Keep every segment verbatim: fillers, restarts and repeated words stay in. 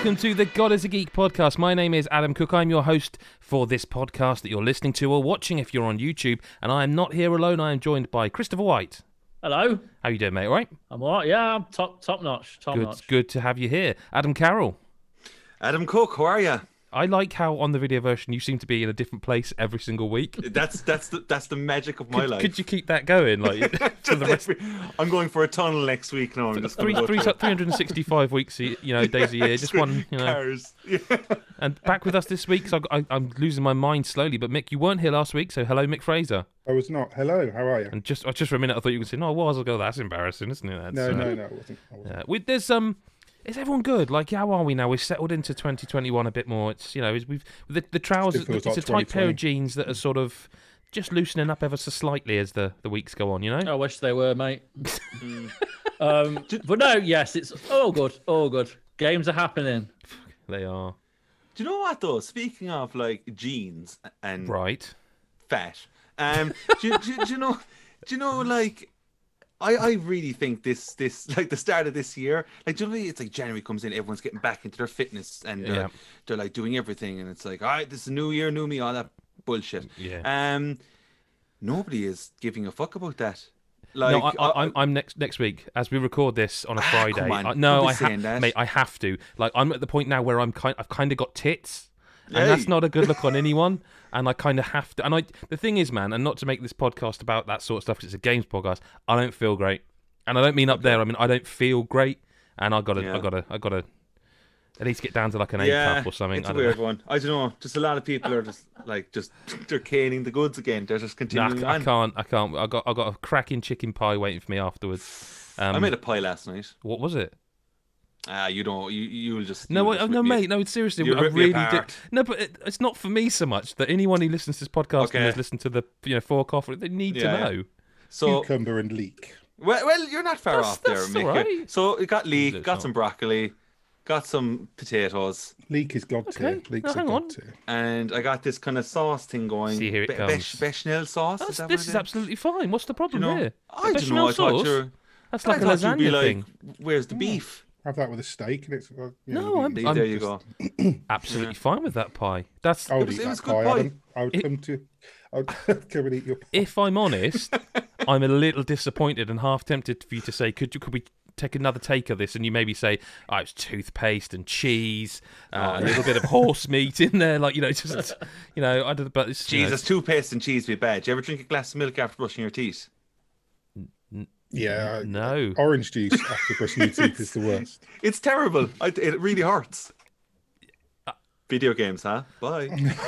welcome to the God is a Geek podcast. My name is Adam Cook. I'm your host for this podcast that you're listening to or watching if you're on YouTube. And I am not here alone. I am joined by Christopher White. Hello. How you doing, mate? All right? I'm all right. Yeah, I'm top top notch. Top good, notch. Good to have you here. Adam Carroll. Adam Cook, how are you? I like how on the video version you seem to be in a different place every single week. That's that's the that's the magic of my could, life. Could you keep that going? Like for the rest... I'm going for a tunnel next week now. I'm just three, go three, three hundred sixty-five weeks, you know, days a year. Just one, you know. Cars. Yeah. And back with us this week. So I, I, I'm losing my mind slowly. But Mick, you weren't here last week, so hello, Mick Fraser. I was not. Hello, how are you? And just just for a minute, I thought you were going to say, "No, I was." I go, "That's embarrassing, isn't it?" That's, no, uh, no, no, it wasn't. I wasn't. Yeah. We, there's um. Is everyone good? Like, how are we now? We've settled into twenty twenty-one a bit more. It's, you know, we've the, the trousers. Still It's feels a like tight pair of twenty twenty. jeans that are sort of just loosening up ever so slightly as the, the weeks go on. You know. I wish they were, mate. um, but no, yes, it's all good. All good. Games are happening. They are. Do you know what though? Speaking of like jeans and Right. fat, um, do, you- do, you- do you know? Do you know like? I, I really think this this like the start of this year, like generally it's like January comes in, everyone's getting back into their fitness and they're, Yeah. they're like doing everything, and it's like, all right, this is a new year, new me, all that bullshit. Yeah. Um, nobody is giving a fuck about that. Like, no, I, I, I'm I'm next next week as we record this on a Ah, Friday. come on, I, no, don't be I saying ha- that. mate, I have to. Like, I'm at the point now where I'm kind, I've kind of got tits, and Hey. that's not a good look on anyone. And I kind of have to. And I, the thing is, man, and not to make this podcast about that sort of stuff, 'cause it's a games podcast. I don't feel great, and I don't mean up Okay. there. I mean I don't feel great, and I gotta, Yeah. I gotta, I gotta at least get down to like an yeah, A cup or something. it's I a don't weird know. one. I don't know. Just a lot of people are just like just they're caning the goods again. They're just Nah, continuing I, I on. can't, I can't. I got, I got a cracking chicken pie waiting for me afterwards. Um, I made a pie last night. what was it? Ah, you don't. You you will just. No, you'll I, just no, rip me- mate. No, seriously, you'll I rip me really do. apart. No, but it, it's not for me so much. That anyone who listens to this podcast Okay. and has listened to the, you know, four coffee, they need Yeah, to yeah. know. So Cucumber and leek. well, well, you're not far That's- off there, that's Mick. all right. So it got leek, It's got not. some broccoli, got some potatoes, Leek is god tier. Okay, Leek's now a hang god on. tier. and I got this kind of sauce thing going. See, here it Be- comes. bech- bechamel sauce. That's, is that this what is it is? absolutely fine. What's the You problem know, here? I don't Bechamel know. I thought sauce? you're. That's I like a thought you'd be lasagna like, thing. where's the beef? Have that with a steak and it's. Uh, you No, know, I'm- you- There, there you just- go. Absolutely fine with that pie. That's I would was- eat it was that good pie, pie. Adam. I would It- come to. I would come and eat your pie. if I'm honest, I'm a little disappointed and half tempted for you to say, could you, could we take another take of this? And you maybe say, oh, it's toothpaste and cheese, uh, a little bit of horse meat in there, like, you know, just, you know, I don't. But it's, you know, Jesus, toothpaste and cheese be bad. Do you ever drink a glass of milk after brushing your teeth? Yeah. I- no. Orange juice after brushing your teeth is the worst. It's terrible. I, it really hurts. Video games, huh? Bye.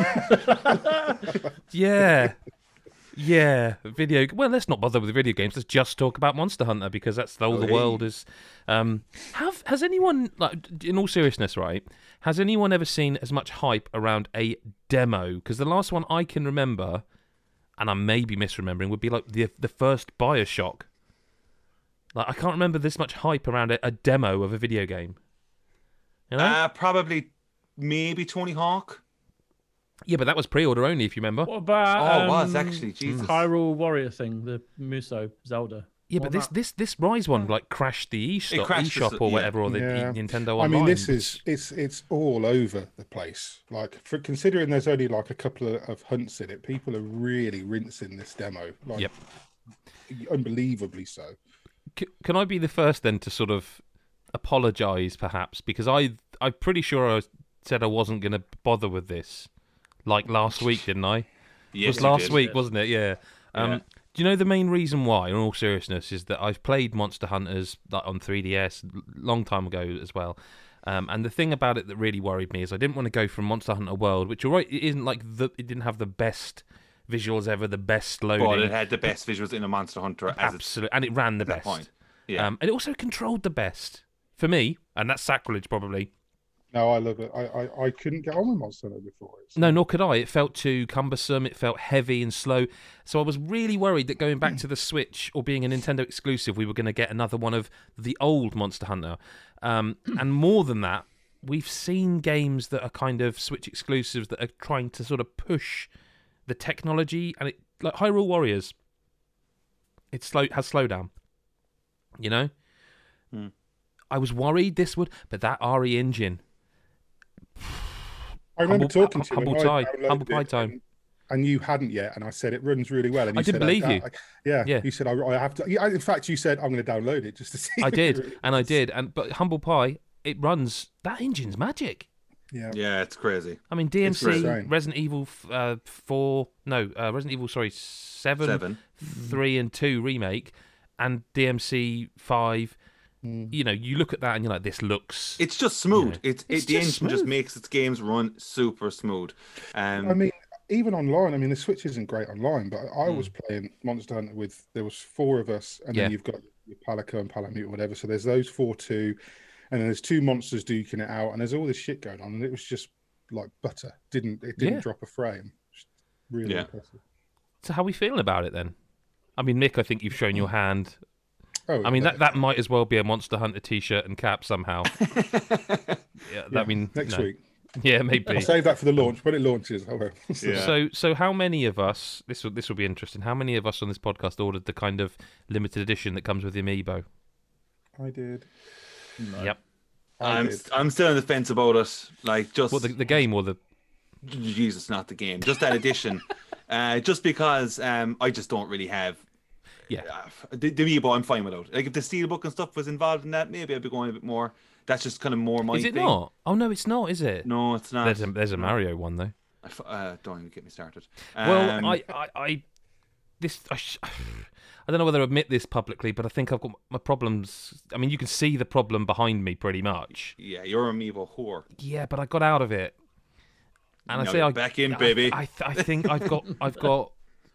Yeah. Yeah, video. Well, let's not bother with video games. Let's just talk about Monster Hunter because that's all the Okay. world is. Um, have has anyone, like, in all seriousness, right? Has anyone ever seen as much hype around a demo? Because the last one I can remember, and I may be misremembering, would be like the the first Bioshock. Like, I can't remember this much hype around a, a demo of a video game. You know? Uh, probably, maybe Tony Hawk. yeah, but that was pre-order only, if you remember. What about Oh, it um, was actually. Jesus. Hyrule Warrior thing, the Muso Zelda? Yeah, but What this, about- this this Rise one like crashed the eShop, crashed eShop the- or yeah. whatever, or the Yeah. E- Nintendo I Online. mean, this is it's it's all over the place. Like, for considering there's only like a couple of, of hunts in it, people are really rinsing this demo. Like, Yep. unbelievably so. C- can I be the first then to sort of apologise, perhaps, because I I'm pretty sure I said I wasn't going to bother with this, like last week, didn't I? It Yes, was you last did. week, wasn't it? Yeah. Um, Yeah. Do you know the main reason why, in all seriousness, is that I've played Monster Hunters like, on three D S a long time ago as well. Um, and the thing about it that really worried me is I didn't want to go from Monster Hunter World, which, you're right, it isn't like the, it didn't have the best visuals ever, the best loading. But it had the best visuals in a Monster Hunter as it's Absolutely, and it ran the at that best. point. Yeah. Um, and it also controlled the best for me, and that's sacrilege probably. No, I love it. I I, I couldn't get on with Monster Hunter before. It's, No, nor could I. It felt too cumbersome. It felt heavy and slow. So I was really worried that going back to the Switch or being a Nintendo exclusive, we were going to get another one of the old Monster Hunter. Um, and more than that, we've seen games that are kind of Switch exclusives that are trying to sort of push the technology, and it like Hyrule Warriors. It slow has slowdown. You know, Hmm. I was worried this would, but that R E engine. I remember humble, talking to you. humble when I pie, downloaded humble pie it, time. And, and you hadn't yet, and I said it runs really well. And you I didn't said, believe I, you. I, yeah, Yeah. you said I, I have to. Yeah, in fact, you said I'm going to download it just to see. I if did, it really and I is. did, and but humble pie, it runs. That engine's magic. Yeah. Yeah, it's crazy. I mean, D M C, insane. Resident Evil uh, four, no, uh, Resident Evil, sorry, seven, Seven. three, and two remake, and D M C five. Mm. You know, you look at that and you're like, this looks. It's just smooth. Yeah. It's, It's it, the just engine just smooth. makes its games run super smooth. Um, I mean, even online. I mean, the Switch isn't great online, but I Mm. was playing Monster Hunter with. There was four of us, and Yeah. then you've got your Palico and Palamute or whatever. So there's those four two, and then there's two monsters duking it out, and there's all this shit going on, and it was just like butter. Didn't it? Didn't Yeah. drop a frame. Just really Yeah. impressive. So how are we feeling about it then? I mean, Nick, I think you've shown your hand. Oh, I mean, yeah. that, that might as well be a Monster Hunter T-shirt and cap somehow. yeah, Yeah, I mean, next no. week. Yeah, maybe. I'll save that for the launch when it launches. I will. Yeah. So, so how many of us? This will this will be interesting. How many of us on this podcast ordered the kind of limited edition that comes with the amiibo? I did. Yep. I I'm did. I'm still on the fence about it. Like just What the, the game or the? Jesus, not the game, just that edition. uh, just because um, I just don't really have. Yeah. Uh, the, the amiibo, I'm fine without. Like if the steelbook and stuff was involved in that, maybe I'd be going a bit more. That's just kind of more my Is it thing. not? Oh no, it's not. Is it? No, it's not. There's a there's a No. Mario one though. I f- uh, don't even get me started. Well, Um, I, I, I, this, I, sh- I don't know whether to admit this publicly, but I think I've got my problems. I mean, you can see the problem behind me pretty much. yeah, you're amiibo whore. Yeah, but I got out of it, and I Now say you're I back in, I- baby. I, I, I think I've got, I've got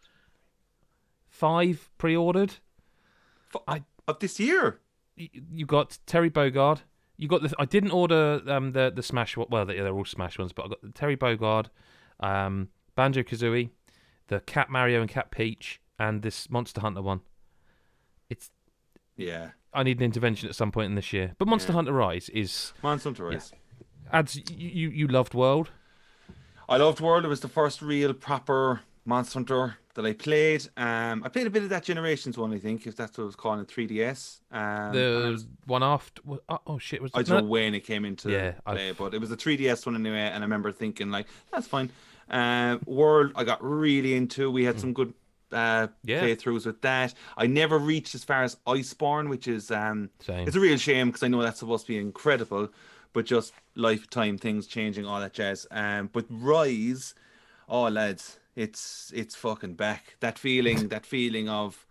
five pre-ordered. F- I- of this year. You, you got Terry Bogard. You got the. I didn't order um the the Smash. Well, they're, they're all Smash ones, but I got the Terry Bogard, um, Banjo Kazooie, the Cat Mario and Cat Peach, and this Monster Hunter one. It's. Yeah, I need an intervention at some point in this year. But Monster Yeah. Hunter Rise is Monster Hunter Rise. adds. You, you you loved World. I loved World. It was the first real proper Monster Hunter that I played. Um, I played a bit of that Generations one, I think, if that's what it was called, in three D S. Um, and I The was- one after. Oh, oh shit! Was I it? don't No, know when it came into Yeah, I've- play, but it was a three D S one anyway, and I remember thinking, like, that's fine. Uh, World, I got really into. We had some good uh, Hmm. Yeah. playthroughs with that. I never reached as far as Iceborne, which is um, Same. it's a real shame because I know that's supposed to be incredible, but just lifetime things changing, all that jazz. Um, but Rise, oh lads, it's it's fucking back. That feeling, that feeling of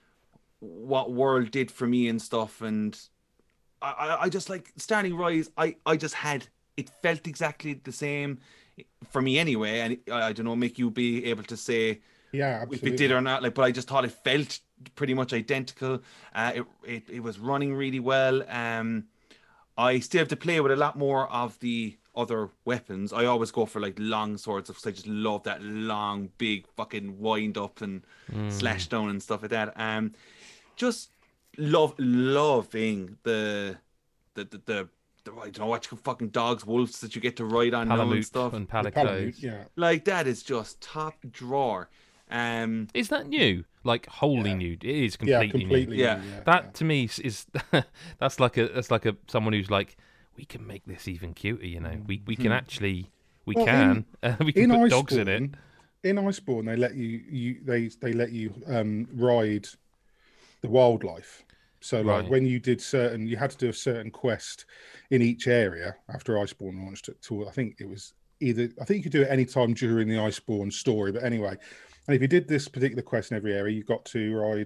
what World did for me and stuff, and I, I, I just like starting Rise. I, I just had it felt exactly the same for me anyway, and I, I don't know, make you be able to say Yeah, if absolutely. it did or not. Like, but I just thought it felt pretty much identical. Uh, it, it it was running really well. Um, I still have to play with a lot more of the other weapons. I always go for like long swords because I just love that long, big fucking wind up and slash down and stuff like that. Um, just love loving the the the. the the, I don't know what you fucking dogs, wolves that you get to ride on now and Palamute stuff. and The Palico. Palamute, yeah. Like that is just top drawer. Um, Is that new? Like wholly Yeah. new? It is Yeah, completely, new. completely. Yeah. new, yeah, That to me is, is that's like a that's like a someone who's like, we can make this even cuter. You know, we we can actually we Well, can uh, we can in put dogs in it. Iceborne- In Iceborne, they let you you they they let you um, ride the wildlife. So like Right. when you did certain, you had to do a certain quest in each area after Iceborne launched it. To I think it was either I think you could do it any time during the Iceborne story. But anyway, and if you did this particular quest in every area, you got to ride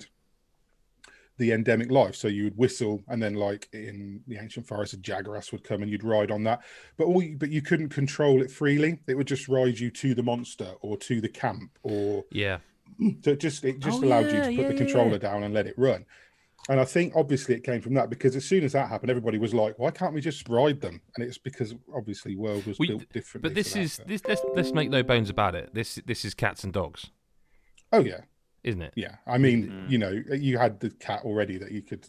the endemic life. So you would whistle, and then like in the ancient forest, a Jagras would come and you'd ride on that. But all you, but you couldn't control it freely. It would just ride you to the monster or to the camp, or Yeah, so it just it just Oh, allowed you yeah, to put yeah, the yeah, controller yeah. down and let it run. And I think obviously it came from that, because as soon as that happened, everybody was like, "Why can't we just ride them?" And it's because obviously World was We- built differently. but this for that, is but- this. Let's, let's make no bones about it. This this is cats and dogs, oh yeah, isn't it? yeah. I mean, Mm. you know, you had the cat already that you could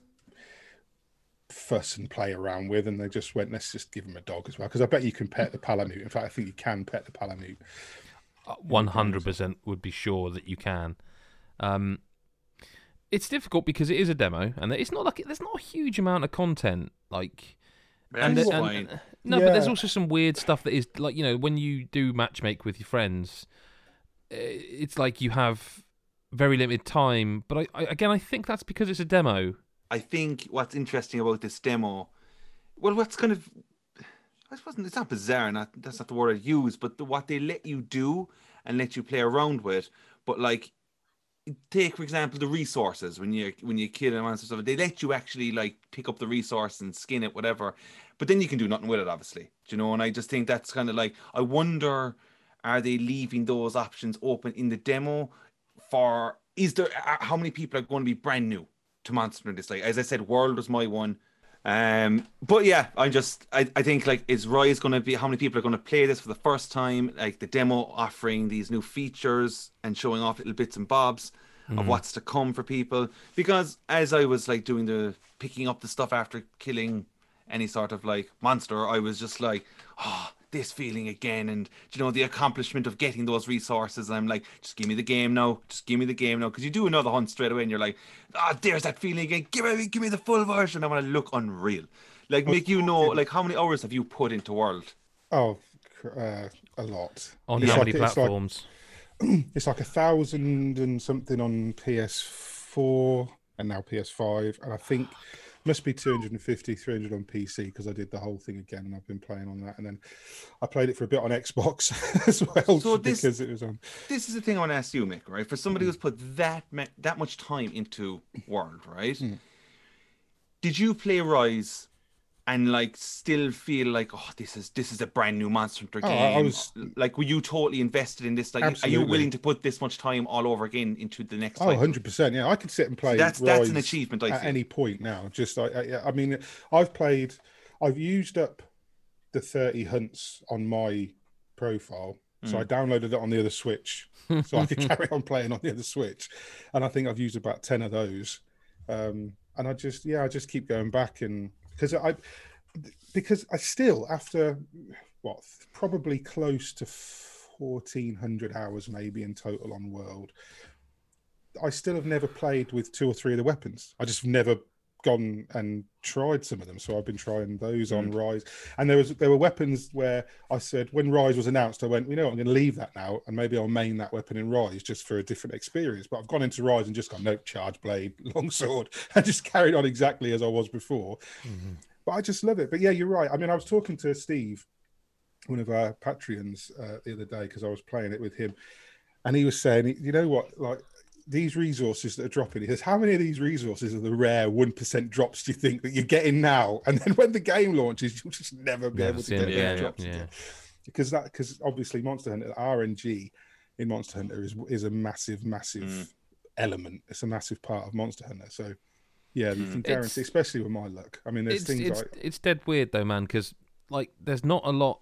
fuss and play around with, and they just went, "Let's just give him a dog as well." Because I bet you can pet the Palamute. In fact, I think you can pet the Palamute. One hundred percent would be sure that you can. Um, it's difficult because it is a demo, and it's not like there's not a huge amount of content. Like, And, That's the- and- fine. no, but there's Yeah. also some weird stuff that is like, you know, when you do matchmake with your friends, eh, it's like you have very limited time. But I, I again, I think that's because it's a demo. I think what's interesting about this demo, well, what's kind of, I suppose it's not bizarre, not that's not the word I'd use, but the, what they let you do and let you play around with. But like, take for example the resources when you when you kill a monster stuff, they let you actually like pick up the resource and skin it, whatever. But then you can do nothing with it, obviously. Do you know? And I just think that's kind of like, I wonder, are they leaving those options open in the demo? For is there uh, how many people are going to be brand new to Monster Hunter? This, like as I said, World was my one. Um, but yeah, I'm just I, I think like, is Rise going to be, how many people are going to play this for the first time? Like the demo offering these new features and showing off little bits and bobs of what's to come for people. Because as I was like doing the picking up the stuff after killing any sort of like monster, I was just like, oh, this feeling again, and you know, the accomplishment of getting those resources. And I'm like, just give me the game now, just give me the game now, because you do another hunt straight away, and you're like, ah, oh, there's that feeling again. Give me, give me the full version. I want to look unreal. Like, make you know, like, how many hours have you put into World? Oh, uh, a lot. On It's how like- many it's like- platforms? It's like a thousand and something on P S four and now P S five, and I think must be two hundred fifty, three hundred on P C, because I did the whole thing again and I've been playing on that, and then I played it for a bit on Xbox as well, So this- because it was on. This is the thing I want to ask you, Mick, right? For somebody who's put that ma- that much time into World, right? Did you play Rise and like still feel like, oh, this is this is a brand new Monster Hunter Oh, I- game? I was- Like, were you totally invested in this? Like, are you Absolutely. willing to put this much time all over again into the next Oh, title? one hundred percent. Yeah, I could sit and play. that's- that's an Rise achievement, I at feel. any point now. Just, I, I, I mean, I've played, I've used up the thirty hunts on my profile, so I downloaded it on the other Switch, so I could carry on playing on the other Switch, and I think I've used about ten of those. Um, and I just, yeah, I just keep going back, and because I, because I still, after what, probably close to fourteen hundred hours maybe in total on World, I still have never played with two or three of the weapons. I just never gone and tried some of them. So I've been trying those on Rise. And there was there were weapons where I said, when Rise was announced, I went, you know what, I'm going to leave that now, and maybe I'll main that weapon in Rise just for a different experience. But I've gone into Rise and just gone, nope, charge blade, longsword, and just carried on exactly as I was before. Mm-hmm. But I just love it. But yeah, you're right. I mean, I was talking to Steve, one of our Patreons, uh, the other day, because I was playing it with him, and he was saying, you know what, like, these resources that are dropping, he says, how many of these resources are the rare one percent drops do you think that you're getting now? And then when the game launches, you'll just never be Never able to seen get it, those yeah, drops yeah. again. Because that, because obviously Monster Hunter, R N G in Monster Hunter is is a massive, massive Mm. element. It's a massive part of Monster Hunter. So yeah, you Mm. can guarantee, It's- especially with my luck. I mean, there's It's things it's like, it's dead weird though, man. Because like, there's not a lot.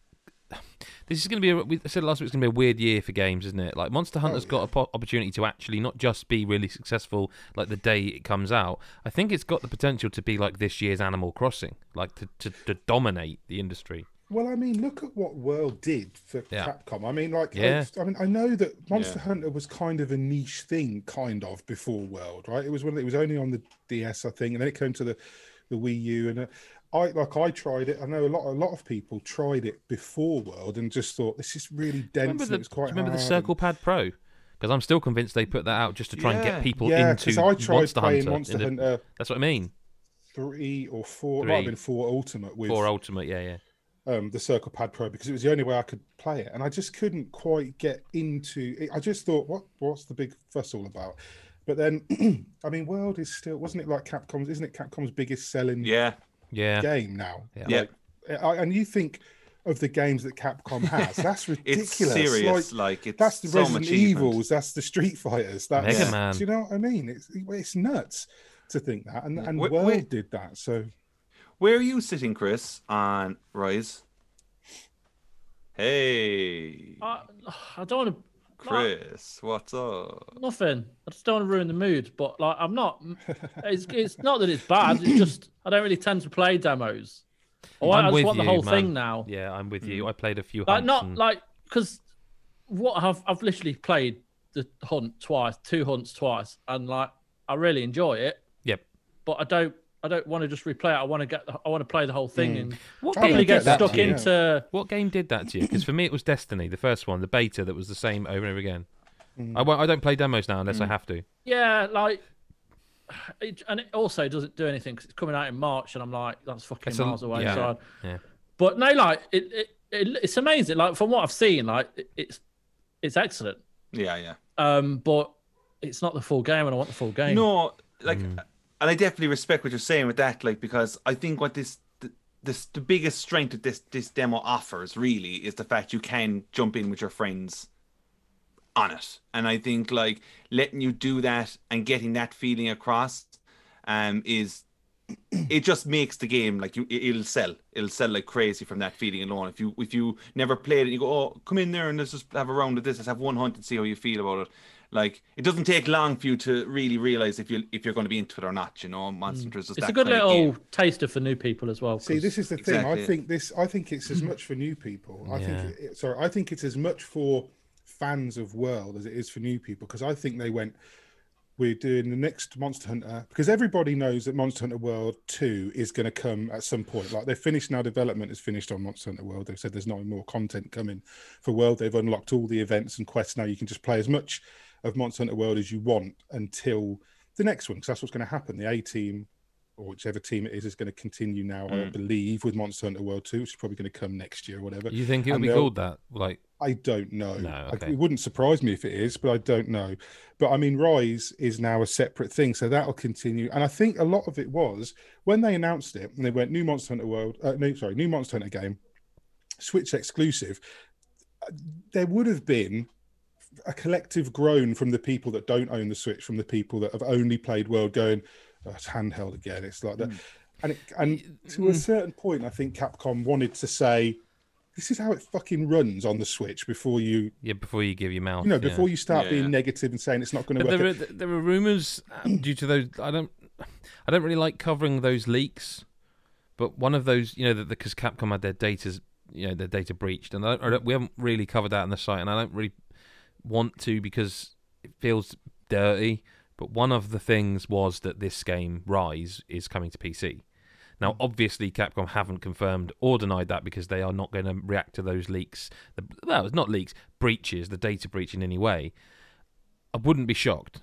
This is going to be. A, we said last week it's going to be a weird year for games, isn't it? Like Monster Hunter's yeah. got an po- opportunity to actually not just be really successful like the day it comes out. I think it's got the potential to be like this year's Animal Crossing, like to to, to dominate the industry. well, I mean, look at what World did for Yeah. Capcom. I mean, like, Yeah. I, I mean, I know that Monster Yeah. Hunter was kind of a niche thing, kind of before World, right? It was when it was only on the D S, I think, and then it came to the the Wii U, and uh, I like I tried it. I know a lot a lot of people tried it before World and just thought this is really dense. Remember and the it was quite do you remember the hard Circle Pad Pro? Because I'm still convinced they put that out just to try and Yeah. get people and, yeah, into because I tried Monster playing Hunter. Monster in the- Hunter That's what I mean. three or four. It might have Three. been four Ultimate with For Ultimate, yeah, yeah. um, the Circle Pad Pro, because it was the only way I could play it, and I just couldn't quite get into it. I just thought, what what's the big fuss all about? But then, I mean, World is still, wasn't it like Capcom's? Isn't it Capcom's biggest selling Yeah. Yeah. game now? Yeah. Yeah. Like, I, and you think of the games that Capcom has, that's ridiculous. It's serious. Like, Like, it's that's the some Resident achievement. Evils, that's the Street Fighters, that's Mega Man. Do you know what I mean? It's it's nuts to think that, and and Wait, World wait. did that. So Where are you sitting, Chris, on Rise? Hey, I, I don't want to. Chris, what's up? Nothing. I just don't want to ruin the mood. But like, I'm not. It's it's not that it's bad. It's just I don't really tend to play demos. Oh, I I'm just with want the you, whole man. thing now. Yeah, I'm with you. I played a few Like hunts not and- like because what I've I've literally played the hunt twice, two hunts twice, and like I really enjoy it. Yep. But I don't I don't want to just replay it. I want to get. The, I want to play the whole thing Mm. and What I game probably get get that stuck too, yeah. into. What game did that to you? Because for me, it was Destiny, the first one, the beta that was the same over and over again. Mm. I, won't, I don't play demos now unless I Mm. have to. Yeah, like, it, and it also doesn't do anything because it's coming out in March, and I'm like, that's fucking It's a- miles away. yeah. So, I- Yeah. but no, like, it, it, it, it's amazing. Like from what I've seen, like it, it's it's excellent. Yeah, yeah. Um, but it's not the full game, and I want the full game. No, like, Mm. and I definitely respect what you're saying with that, like, because I think what this, the, this, the biggest strength that this this demo offers really is the fact you can jump in with your friends on it, and I think like letting you do that and getting that feeling across, um, is it just makes the game like you it- it'll sell, it'll sell like crazy from that feeling alone. If you if you never played it, you go, oh, come in there and let's just have a round of this, let's have one hunt and see how you feel about it. Like it doesn't take long for you to really realize if you if you're going to be into it or not. You know, Monster Hunter is just It's that a good kind of little game. taster for new people as well. See, 'cause- this is the thing. Exactly. I think this. I think it's as much for new people. I Yeah. think. It, sorry, I think it's as much for fans of World as it is for new people because I think they went. We're doing the next Monster Hunter because everybody knows that Monster Hunter World two is going to come at some point. Like they've finished now, development is finished on Monster Hunter World. They've said there's no more content coming for World. They've unlocked all the events and quests now. You can just play as much of Monster Hunter World as you want until the next one, because that's what's going to happen. The A team or whichever team it is is going to continue now, I Mm. believe, with Monster Hunter World two, which is probably going to come next year or whatever. You think it'll And be they'll- called that? Like, I don't know. No, I- okay. It wouldn't surprise me if it is, but I don't know. But I mean, Rise is now a separate thing, so that'll continue. And I think a lot of it was when they announced it and they went new Monster Hunter World, uh, no, sorry, new Monster Hunter game, Switch exclusive. uh, There would have been a collective groan from the people that don't own the Switch, from the people that have only played World, going, oh, it's handheld again. It's like that. Mm. And it, and to a certain point, I think Capcom wanted to say, this is how it fucking runs on the Switch before you, yeah, before you give your mouth. you know, yeah. before you start Yeah. being negative and saying it's not going to But work. there are, there are rumors um, due to those. I don't, I don't really like covering those leaks. But one of those, you know, that because Capcom had their data's, you know, their data breached, and I don't, I don't, we haven't really covered that on the site, and I don't really want to because it feels dirty. But one of the things was that this game, Rise, is coming to P C. Now, obviously, Capcom haven't confirmed or denied that because they are not going to react to those leaks. The, well, it's not leaks, breaches, the data breach in any way. I wouldn't be shocked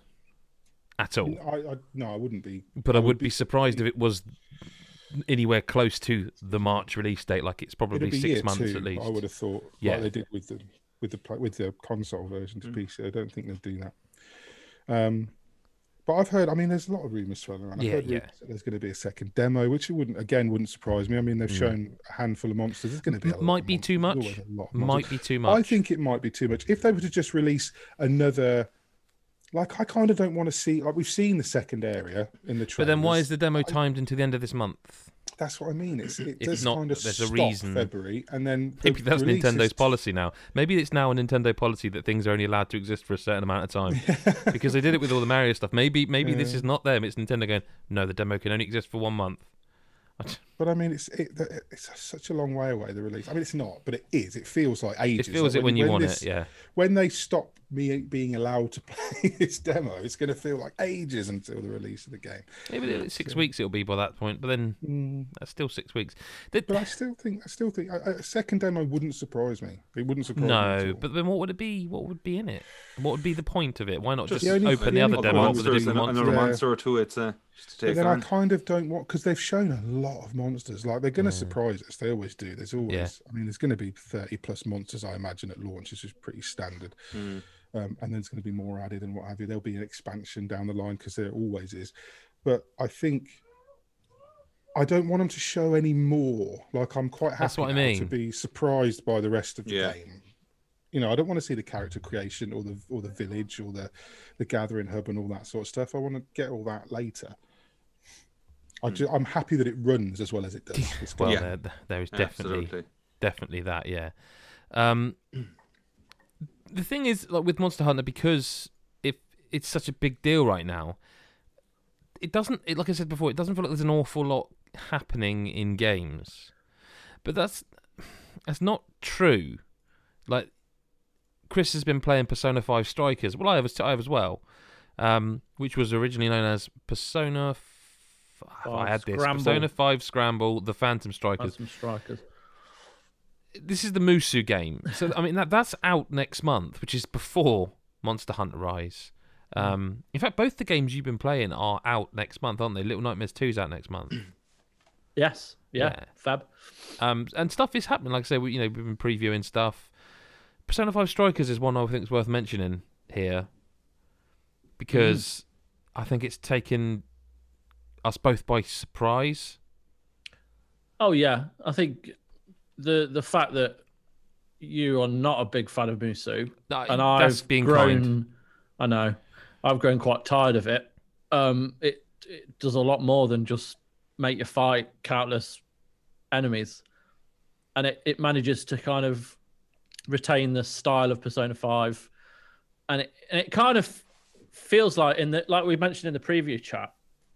at all, I, I, no, I wouldn't be. but I would be be- surprised if it was anywhere close to the March release date. Like it's probably It'll be six year months two, at least. I would have thought, Yeah. like they did with the with the pla- with the console version to Mm. P C. I don't think they'll do that. Um, but I've heard. I mean, there's a lot of rumors swirling around. I've Yeah, heard yeah. rumors that there's going to be a second demo, which wouldn't again wouldn't surprise me. I mean, they've Mm. shown a handful of monsters. There's going to be a lot Might of be too monsters. much. There's always a lot of monsters. Might be too much. I think it might be too much. If they were to just release another, like I kind of don't want to see. Like we've seen the second area in the but trailers. then why is the demo timed into the end of this month? That's what I mean. It's it If does not, kind of there's a stop reason. February, and then the Maybe that's release Nintendo's is- policy now. Maybe it's now a Nintendo policy that things are only allowed to exist for a certain amount of time. Because they did it with all the Mario stuff. Maybe maybe this Yeah. is not them. It's Nintendo going, no, the demo can only exist for one month. But I mean, it's it, it's such a long way away, the release. I mean, it's not, but it is. It feels like It ages. feels Like it when you want this- it, yeah. When they stop me being allowed to play this demo, it's going to feel like ages until the release of the game. Maybe it's six Yeah. weeks it'll be by that point, but then Mm, that's still six weeks. The- but I still think, I still think a, a second demo wouldn't surprise me. It wouldn't surprise me. at no, all. but then what would it be? What would be in it? What would be the point of it? Why not just, the only- open the the other only demo up point- with a monsters different and monster? another Yeah. monster or two. It's uh, just to But take then I on. kind of don't want, because they've shown a lot of monsters. Like they're going to Mm. surprise us. They always do. There's always. Yeah. I mean, there's going to be thirty plus monsters, I imagine, at launch. This is pretty standard. Mm. Um, and then there's going to be more added and what have you. There'll be an expansion down the line because there always is. But I think I don't want them to show any more. Like I'm quite happy That's what I now to mean. be surprised by the rest of the Yeah. game. You know, I don't want to see the character creation or the or the village or the the gathering hub and all that sort of stuff. I want to get all that later. I ju- I'm happy that it runs as well as it does. It's Well, Yeah. there, there is definitely Absolutely. definitely that, yeah. Um, the thing is, like with Monster Hunter, because if it's such a big deal right now, it doesn't. It, like I said before, it doesn't feel like there's an awful lot happening in games. But that's that's not true. Like Chris has been playing Persona five Strikers. Well, I have, as- I have as well, um, which was originally known as Persona Five. I had this Scramble. Persona five Scramble, the Phantom Strikers. Phantom Strikers. This is the Musou game. So I mean that that's out next month, which is before Monster Hunter Rise. Um, in fact, both the games you've been playing are out next month, aren't they? Little Nightmares two is out next month. Yes. Yeah. Yeah. Fab. Um, and stuff is happening. Like I say, we, you know, we've been previewing stuff. Persona five Strikers is one I think is worth mentioning here because mm. I think it's taken us both by surprise. Oh yeah, I think the the fact that you are not a big fan of Musou, no, and that's I've being grown. kind. I know, I've grown quite tired of it. Um, it it does a lot more than just make you fight countless enemies, and it, it manages to kind of retain the style of Persona five, and it and it kind of feels like in the like we mentioned in the preview chat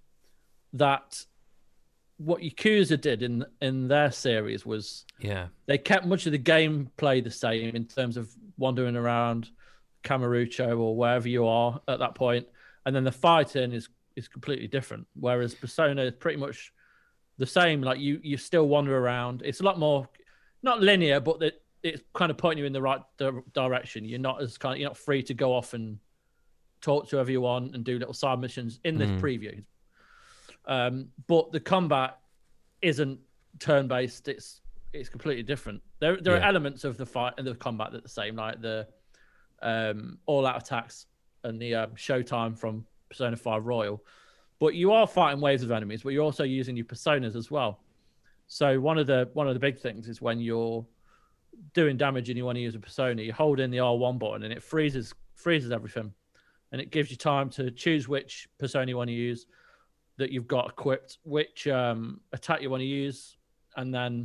that what Yakuza did in in their series was yeah they kept much of the gameplay the same in terms of wandering around Kamurocho or wherever you are at that point, and then the fighting is is completely different. Whereas Persona is pretty much the same. Like you you still wander around. It's a lot more not linear, but that it's kind of pointing you in the right di- direction. You're not as kind of, you're not free to go off and talk to whoever you want and do little side missions in this mm. preview. Um, but the combat isn't turn-based. It's it's completely different. There there yeah. are elements of the fight and the combat that are the same, like the um, all-out attacks and the um, showtime from Persona five Royal. But you are fighting waves of enemies, but you're also using your personas as well. So one of the one of the big things is when you're doing damage and you want to use a persona, you hold in the R one button and it freezes freezes everything, and it gives you time to choose which persona you want to use that you've got equipped, which um, attack you want to use, and then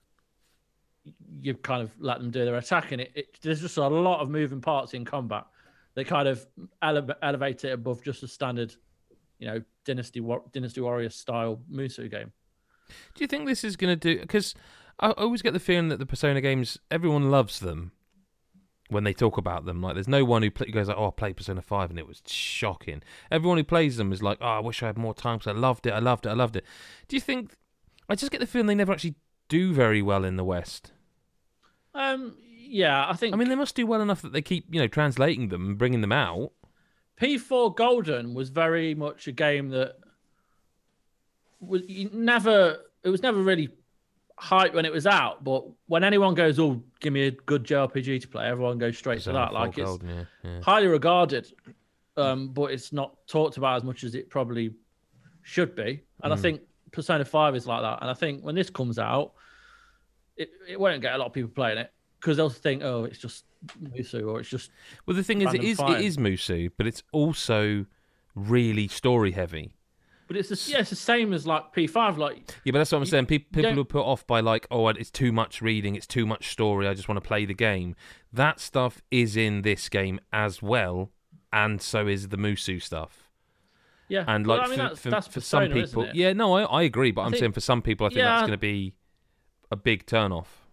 you kind of let them do their attack. And it, it there's just a lot of moving parts in combat that kind of ele- elevate it above just a standard, you know, Dynasty War- Dynasty Warriors style Musou game. Do you think this is going to do? Because I always get the feeling that the Persona games, everyone loves them when they talk about them. Like, there's no one who play, goes like, "Oh, I played Persona five and it was shocking." Everyone who plays them is like, "Oh, I wish I had more time because I loved it, I loved it, I loved it." Do you think? I just get the feeling they never actually do very well in the West. Um. Yeah, I think. I mean, they must do well enough that they keep, you know, translating them and bringing them out. P four Golden was very much a game that was never. It was never really hype when it was out, but when anyone goes, "Oh, give me a good J R P G to play," everyone goes straight to that. Like, it's Gold, yeah, yeah. highly regarded, um, but it's not talked about as much as it probably should be. And mm. I think Persona five is like that. And I think when this comes out, it, it won't get a lot of people playing it because they'll think, "Oh, it's just Musou," or it's just. Well, the thing is, it is fighting. It is Musou, but it's also really story heavy. But it's the, yeah, it's the same as like P five. Like yeah, but that's what I'm you, saying. People, people are put off by like, "Oh, it's too much reading, it's too much story. I just want to play the game." That stuff is in this game as well, and so is the Musou stuff. Yeah, and well, like I mean, for, that's, for, that's for persona, some people, isn't it? yeah, no, I, I agree. But I I'm think, saying for some people, I think yeah, that's going to be a big turn off.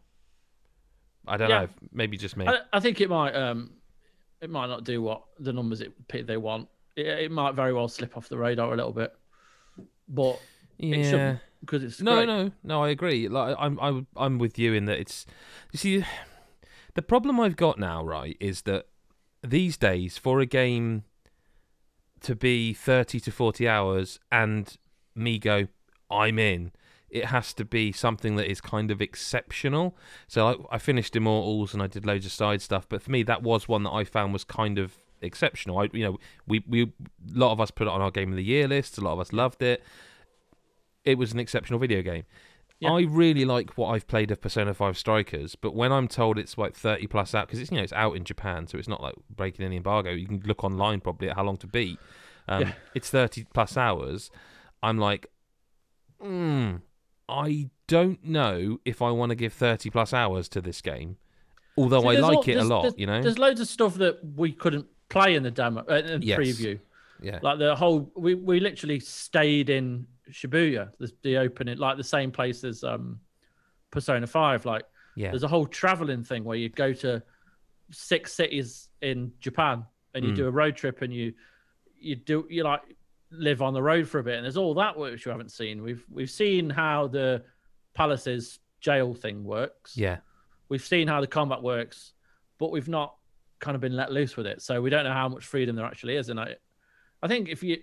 I don't yeah. know. Maybe just me. I, I think it might. Um, it might not do what the numbers it they want. It, it might very well slip off the radar a little bit. But yeah, it shouldn't, because it's no, great. no, no. I agree. Like I'm, I'm, I'm with you in that it's. You see, the problem I've got now, right, is that these days for a game to be thirty to forty hours and me go, I'm in. It has to be something that is kind of exceptional. So I, I finished Immortals and I did loads of side stuff, but for me that was one that I found was kind of exceptional. I, you know, we we a lot of us put it on our Game of the Year list. A lot of us loved it. It was an exceptional video game. Yeah. I really like what I've played of Persona five Strikers, but when I'm told it's like thirty plus out, because it's, you know, it's out in Japan, so it's not like breaking any embargo. You can look online probably at how long to beat. Um, yeah. It's thirty plus hours. I'm like, hmm. I don't know if I want to give thirty plus hours to this game, although See, I like all, it a lot. You know, there's loads of stuff that we couldn't play in the demo, uh, in the yes. preview. Yeah, like the whole we, we literally stayed in Shibuya, the, the opening, like the same place as um, Persona five. Like, yeah, there's a whole traveling thing where you go to six cities in Japan and you mm. do a road trip and you you do you like live on the road for a bit, and there's all that which we haven't seen. We've we've seen how the Palace's jail thing works. Yeah. We've seen how the combat works, but we've not kind of been let loose with it. So we don't know how much freedom there actually is. And I, I think if you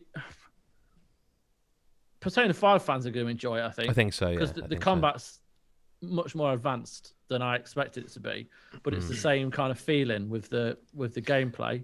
Persona five fans are going to enjoy it. I think. I think so. Yeah. Because the, I the think combat's so. much more advanced than I expected it to be, but it's Mm. the same kind of feeling with the with the gameplay.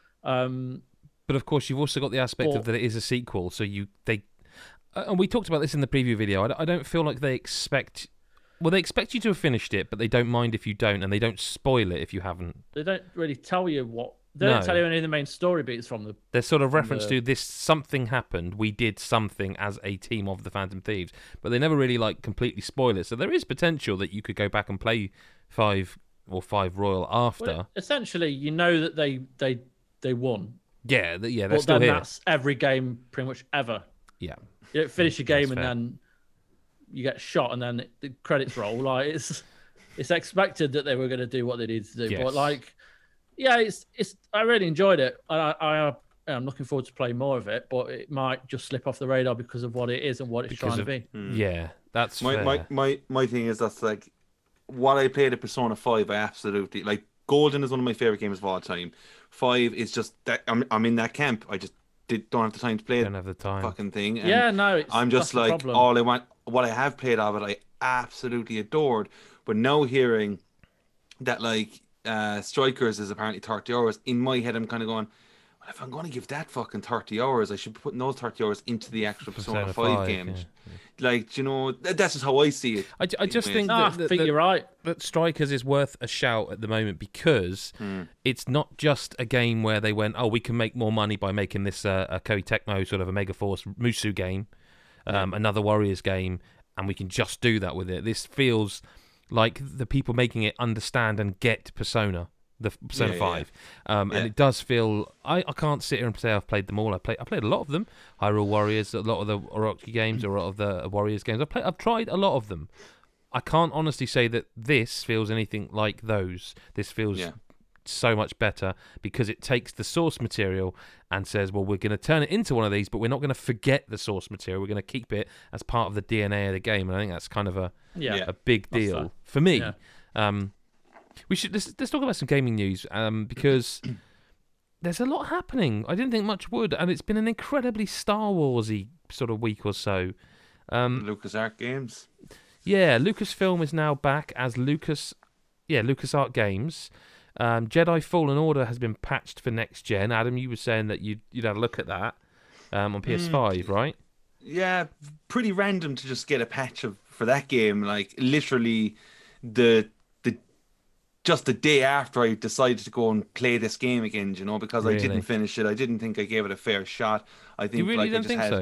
Um, But of course, you've also got the aspect Or- of that it is a sequel, so you they, uh, and we talked about this in the preview video. I, d- I don't feel like they expect, well, they expect you to have finished it, but they don't mind if you don't, and they don't spoil it if you haven't. they don't really tell you what they No. don't tell you any of the main story beats from the. There's sort of reference the- to this something happened. We did something as a team of the Phantom Thieves, but they never really like completely spoil it. So there is potential that you could go back and play five or five Royal after. Well, essentially, you know that they they they won, yeah, th- yeah, they're but still then here. that's every game pretty much ever. Yeah, You don't finish a That's game and fair. then you get shot, and then the credits roll. Like it's it's expected that they were going to do what they needed to do. Yes. But like, yeah, it's it's. I really enjoyed it. I I I'm looking forward to playing more of it, but it might just slip off the radar because of what it is and what it's Because trying of- to be. Hmm. yeah, that's My, fair. my my my thing is that's like what I played at Persona five. I absolutely like. Golden is one of my favorite games of all time. Five is just that I'm I'm in that camp. I just did don't have the time to play don't the have the time. fucking thing. and Yeah, no, it's, I'm just that's the like problem. all I want. What I have played of it, I absolutely adored. But now hearing that like uh Strikers is apparently thirty hours in my head, I'm kind of going, well, if I'm going to give that fucking thirty hours, I should be putting those thirty hours into the actual Persona, Persona five, five, games. yeah. Like, you know, th- that's just how I see it. I, ju- I just think No, I that, that, think that- you're right. that Strikers is worth a shout at the moment because Hmm. it's not just a game where they went, oh, we can make more money by making this uh, a Koei Tecmo sort of a Megaforce Musu game, um, another Warriors game, and we can just do that with it. This feels like the people making it understand and get Persona, the Persona Yeah, yeah, five, Um, and Yeah. it does feel. I, I can't sit here and say I've played them all. I played I played a lot of them. Hyrule Warriors, a lot of the Orochi games, or a lot of the Warriors games. I've played. I've tried a lot of them. I can't honestly say that this feels anything like those. This feels Yeah. so much better because it takes the source material and says, well, we're going to turn it into one of these, but we're not going to forget the source material. We're going to keep it as part of the D N A of the game. And I think that's kind of a Yeah. Yeah. a big That's deal fair. for me. Yeah. Um, we should let's, let's talk about some gaming news um, because there's a lot happening. I didn't think much would, and it's been an incredibly Star Warsy sort of week or so. Um, LucasArts Games. yeah, Lucasfilm is now back as Lucas, yeah, LucasArts Games. Um, Jedi Fallen Order has been patched for next gen. Adam, you were saying that you'd you'd had a look at that um, on P S five, right? Yeah, pretty random to just get a patch of for that game. Like literally, the the just the day after I decided to go and play this game again. You know, because I Really? didn't finish it. I didn't think I gave it a fair shot. I think You really like I don't just think had, so?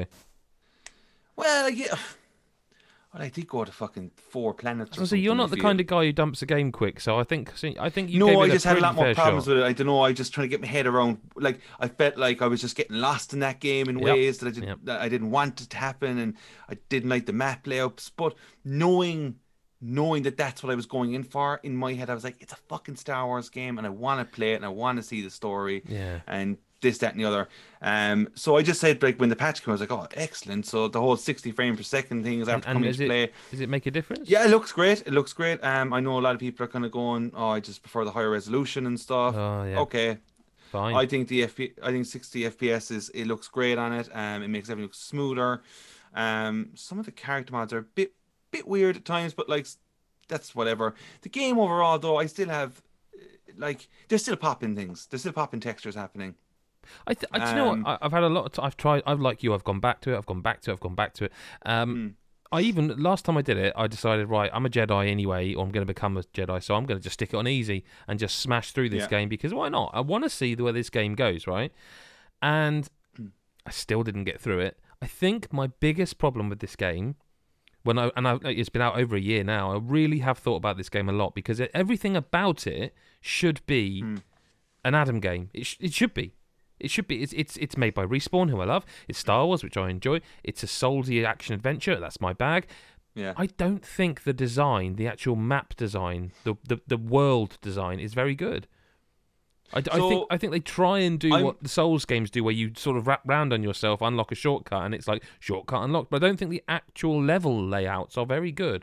Well, yeah. Well, I did go to fucking four planets. Or So you're something, not I the feel. kind of guy who dumps a game quick. So I think see, I think you gave No, it I just had a pretty lot more fair problems shot. with it. I don't know. I was just trying to get my head around. Like I felt like I was just getting lost in that game in Yep. ways that I didn't Yep. that I didn't want it to happen, and I didn't like the map layouts. But knowing knowing that that's what I was going in for, in my head I was like, it's a fucking Star Wars game, and I want to play it, and I want to see the story, Yeah. and this, that, and the other. Um, so I just said, like, when the patch came, I was like, oh, excellent. So the whole sixty frame per second thing is And, after and coming is into it play. does it make a difference? Yeah, it looks great. It looks great. Um, I know a lot of people are kind of going, oh, I just prefer the higher resolution and stuff. Oh yeah. Okay, Fine. I think the F P, I think sixty F P S is it looks great on it. Um, it makes everything look smoother. Um, some of the character mods are a bit bit weird at times, but like that's whatever. The game overall, though, I still have uh, like there's still popping things. There's still popping textures happening. I, th- I do you know Um, what? I, I've had a lot of t- I've tried. I've like you. I've gone back to it. I've gone back to it. I've gone back to it. Um, Hmm. I even last time I did it, I decided right. I'm a Jedi anyway, or I'm going to become a Jedi, so I'm going to just stick it on easy and just smash through this Yeah. game because why not? I want to see where this game goes, right? And I still didn't get through it. I think my biggest problem with this game, when I and I, it's been out over a year now, I really have thought about this game a lot because it, everything about it should be Hmm. an Adam game. It sh- it should be. It should be. It's it's it's made by Respawn, who I love. It's Star Wars, which I enjoy. It's a Soulsy action adventure. That's my bag. Yeah. I don't think the design, the actual map design, the the, the world design is very good. I, I So, think I think they try and do I'm- what the Souls games do, where you sort of wrap round on yourself, unlock a shortcut, and it's like shortcut unlocked. But I don't think the actual level layouts are very good.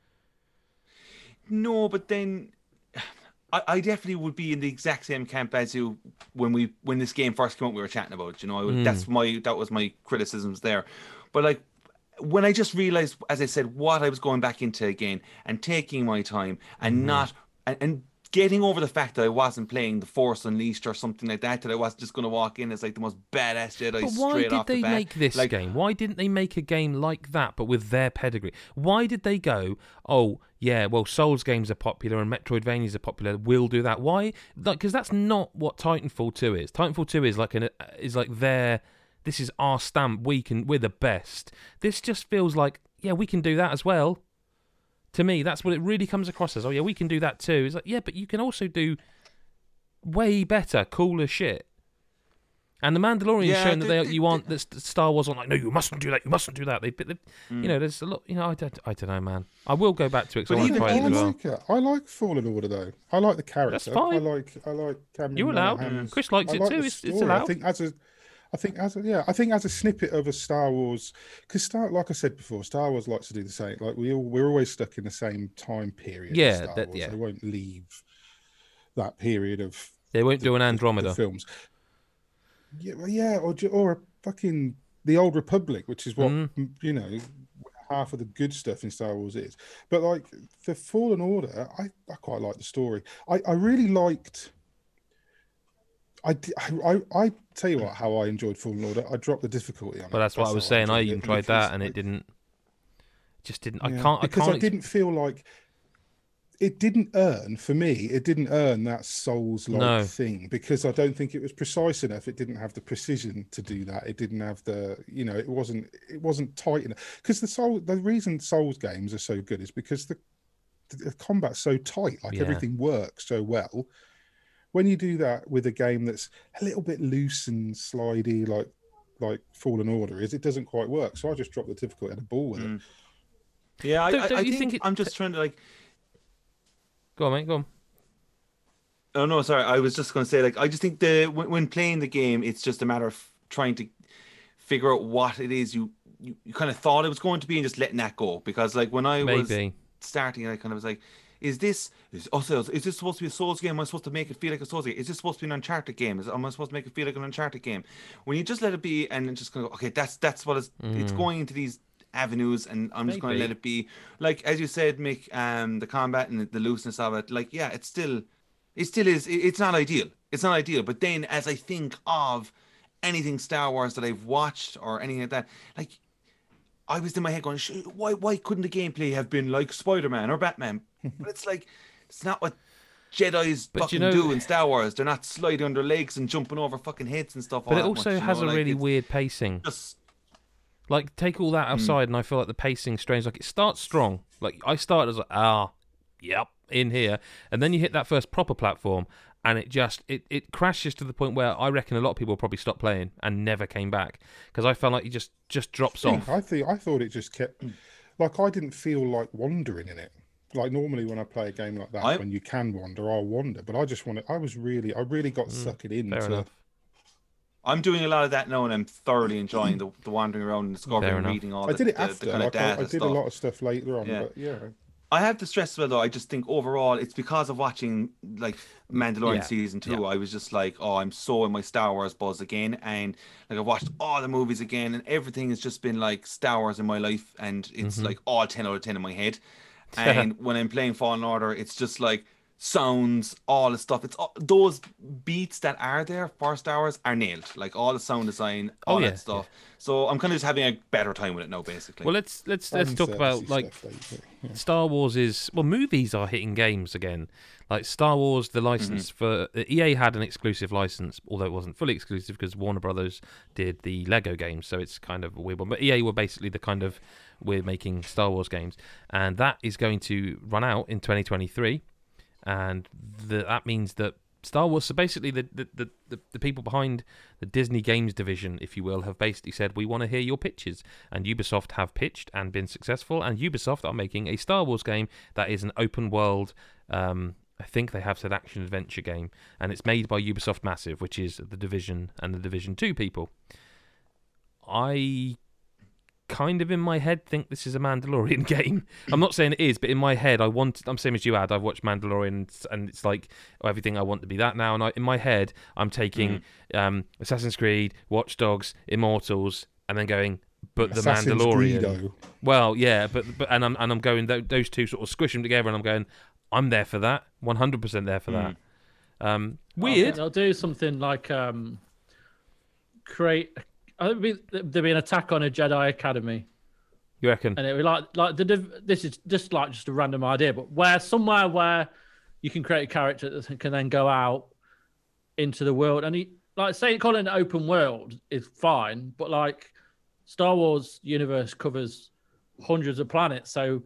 No, but then I, I definitely would be in the exact same camp as you when we when this game first came out. We were chatting about it, you know. I would, That's my that was my criticisms there. But like when I just realized, as I said, what I was going back into again and taking my time and Mm-hmm. not and, and getting over the fact that I wasn't playing the Force Unleashed or something like that. That I was just going to walk in as like the most badass Jedi But why straight did off the they bat. make this Like, game? Why didn't they make a game like that, but with their pedigree? Why did they go, oh, yeah, well, Souls games are popular and Metroidvanias are popular, we'll do that? Why? Like, because that's not what Titanfall two is. Titanfall two is like an is like their, this is our stamp, we can, we're the best. This just feels like, yeah, we can do that as well. To me, that's what it really comes across as. Oh, yeah, we can do that too. It's like, yeah, but you can also do way better, cooler shit. And the Mandalorian Yeah, showing that they- they, they- you want that Star Wars on like, no, you mustn't do that, you mustn't do that. They, they Mm. you know, there's a lot. You know, I don't, I don't know, man. I will go back to it But because I want to even- try it I as well. like it. I like Fallen Order though. I like the character. That's fine. I like I like Cameron. You're allowed. Monaghan's- Chris likes I it like too. the It's, it's story. I allowed. think as a I think as a, yeah, I think as a snippet of a Star Wars, because Star, like I said before, Star Wars likes to do the same. Like we all, we're always stuck in the same time period. with Yeah, Star that- Wars. yeah. They won't leave that period of They won't the- do an the- the Andromeda. films. Yeah, well, yeah, or ju- or a fucking the Old Republic, which is what Mm. m- you know half of the good stuff in Star Wars is. But like the Fallen Order, I, I quite like the story. I, I really liked. I, di- I, I I tell you what, how I enjoyed Fallen Order. I dropped the difficulty on it. But that's what I was how saying. I enjoyed even it, tried because, that and it like, didn't. Just didn't. I yeah, can't. I because can't. I ex- didn't feel like it didn't earn for me. It didn't earn that Souls-like No. thing because I don't think it was precise enough. It didn't have the precision to do that. It didn't have the, you know, it wasn't it wasn't tight enough. Because the soul, the reason Souls games are so good is because the the combat's so tight. Like Yeah. everything works so well. When you do that with a game that's a little bit loose and slidey, like like Fallen Order is, it doesn't quite work. So I just dropped the difficulty and had a ball with it. Mm. Yeah, I, Don't- I, don't I you think, think it- I'm just trying to like. Go on, mate. Go on. Oh no, sorry. I was just going to say, like, I just think the when, when playing the game, it's just a matter of trying to figure out what it is you, you you kind of thought it was going to be and just letting that go. Because like when I was Maybe. starting, I kind of was like, is this is also is this supposed to be a Souls game? Am I supposed to make it feel like a Souls game? Is this supposed to be an Uncharted game? Is am I supposed to make it feel like an Uncharted game? When you just let it be and then just kind of go, okay, that's that's what it's it's going into these avenues, and I'm just going to Maybe. let it be. Like as you said, Mick, um, the combat and the, the looseness of it, like yeah, it's still, it still is. It, it's not ideal. It's not ideal. But then as I think of anything Star Wars that I've watched or anything like that, like I was in my head going, "Sh- why why couldn't the gameplay have been like Spider-Man or Batman? But it's like it's not what Jedi's But fucking you know- do in Star Wars. They're not sliding on their legs and jumping over fucking heads and stuff. But all it that also much, you has know? a Like, really it's weird pacing. Just Like, take all Hmm. that outside, and I feel like the pacing strains. Like, it starts strong. Like, I started as like, ah, yep, in here, and then you hit that first proper platform, and it just it, it crashes to the point where I reckon a lot of people probably stopped playing and never came back because I felt like it just just drops off. I think I thought it just kept like I didn't feel like wandering in it. Like normally when I play a game like that, I- when you can wander, I'll wander. But I just wanted. I was really, I really got sucked in. Fair to, enough. I'm doing a lot of that now, and I'm thoroughly enjoying the, the wandering around and discovering Fair and enough. reading all I the, did it the, after. the kind Like of I, data I did stuff. a lot of stuff later on. Yeah. But yeah, I have to stress as well, though. I just think overall, it's because of watching like Mandalorian Yeah, season two. yeah. I was just like, oh, I'm so in my Star Wars buzz again, and like I've watched all the movies again, and everything has just been like Star Wars in my life, and it's Mm-hmm. like all ten out of ten in my head. And when I'm playing Fallen Order, it's just like sounds, all the stuff. It's all, those beats that are there for Star Wars are nailed. Like all the sound design, all Oh, yeah, that stuff. So I'm kind of just having a better time with it now, basically. Well, let's let's let's talk about Fan-servicey like stuff lately, yeah. Star Wars is well, movies are hitting games again. Like Star Wars, the license for E A had an exclusive license, although it wasn't fully exclusive because Warner Brothers did the Lego games, so it's kind of a weird one. But E A were basically the kind of we're making Star Wars games, and that is going to run out in twenty twenty-three, and the, that means that Star Wars. So basically, the the, the the the people behind the Disney Games division, if you will, have basically said we want to hear your pitches, and Ubisoft have pitched and been successful, and Ubisoft are making a Star Wars game that is an open world. Um, I think they have said action adventure game, and it's made by Ubisoft Massive, which is the Division and the Division two people. I kind of in my head think this is a Mandalorian game. I'm not saying it is, but in my head I want. I'm same as you had. I've watched Mandalorian, and it's like oh, everything I want to be that now. And I, in my head, I'm taking mm. um, Assassin's Creed, Watch Dogs, Immortals, and then going. But the Assassin's Mandalorian. Creed-o. Well, yeah, but but and I'm and I'm going those two sort of squish them together, and I'm going. I'm there for that. one hundred percent there for Mm. that. Um, I weird. think they'll do something like um, create. I think there'll be, there'll be an attack on a Jedi Academy, You reckon? and it will like like the div- this is just like just a random idea, but where somewhere where you can create a character that can then go out into the world, and he, like saying calling it an open world is fine, but like Star Wars universe covers hundreds of planets, so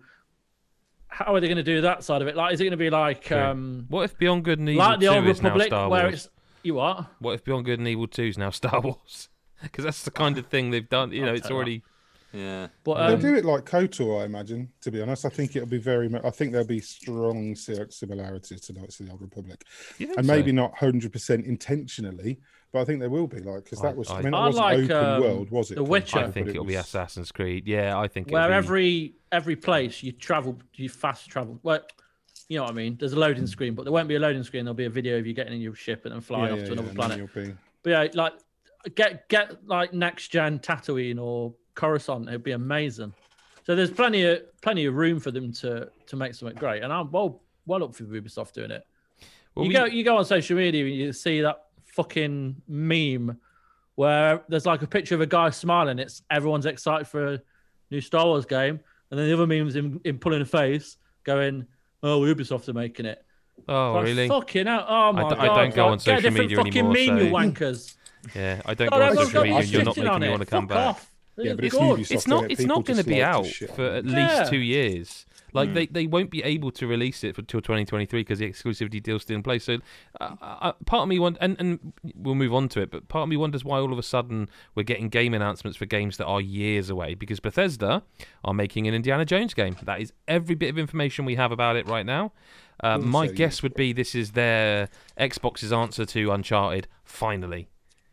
how are they going to do that side of it? Like, is it going to be like True. um, What if Beyond Good and Evil like the two Old is now Republic, Star where Wars? it's you are? What if Beyond Good and Evil two is now Star Wars? Because that's the kind of thing they've done. You know, I'll it's tell you already. Yeah. But They'll um, do it like KOTOR, I imagine. To be honest, I think it'll be very. mu- I think there'll be strong si- similarities to like to the Old Republic, Do you think and so? maybe not hundred percent intentionally, but I think there will be like because I- that was. I, I- mean, it I wasn't like, open um, world, was it? The Witcher. I But think it it'll be was- Assassin's Creed. Yeah, I think it'll where be... every every place you travel, you fast travel. Well, you know what I mean. There's a loading screen, but there won't be a loading screen. There'll be a video of you getting in your ship and then flying Yeah, off yeah, to another yeah, and planet. then you'll be- But yeah, like get get like next gen Tatooine or Coruscant. It'd be amazing. So there's plenty of plenty of room for them to to make something great, and I'm well well up for Ubisoft doing it. Well, you we- go you go on social media and you see that fucking meme where there's like a picture of a guy smiling. It's everyone's excited for a new Star Wars game, and then the other memes in, in pulling a face going, "Oh, Ubisoft are making it." Oh, Like, really? Fucking hell! Oh my I d- god! I don't go like, on get a social different media fucking anymore, meme, you so- wankers. Yeah, I don't God, go on everyone's social got media. this You're not shitting making on me it. want to come Fuck back. off. Yeah, but It's it's good. Ubisoft, It's not. isn't it? It's People not going to just be like to out shit on for it. at least Yeah. two years. Like Mm. they, they won't be able to release it until twenty twenty-three because the exclusivity deal's still in place. So, uh, uh, part of me wonder, and and we'll move on to it. But part of me wonders why all of a sudden we're getting game announcements for games that are years away. Because Bethesda are making an Indiana Jones game. That is every bit of information we have about it right now. Uh, Also, my yeah. guess would be this is their Xbox's answer to Uncharted. Finally.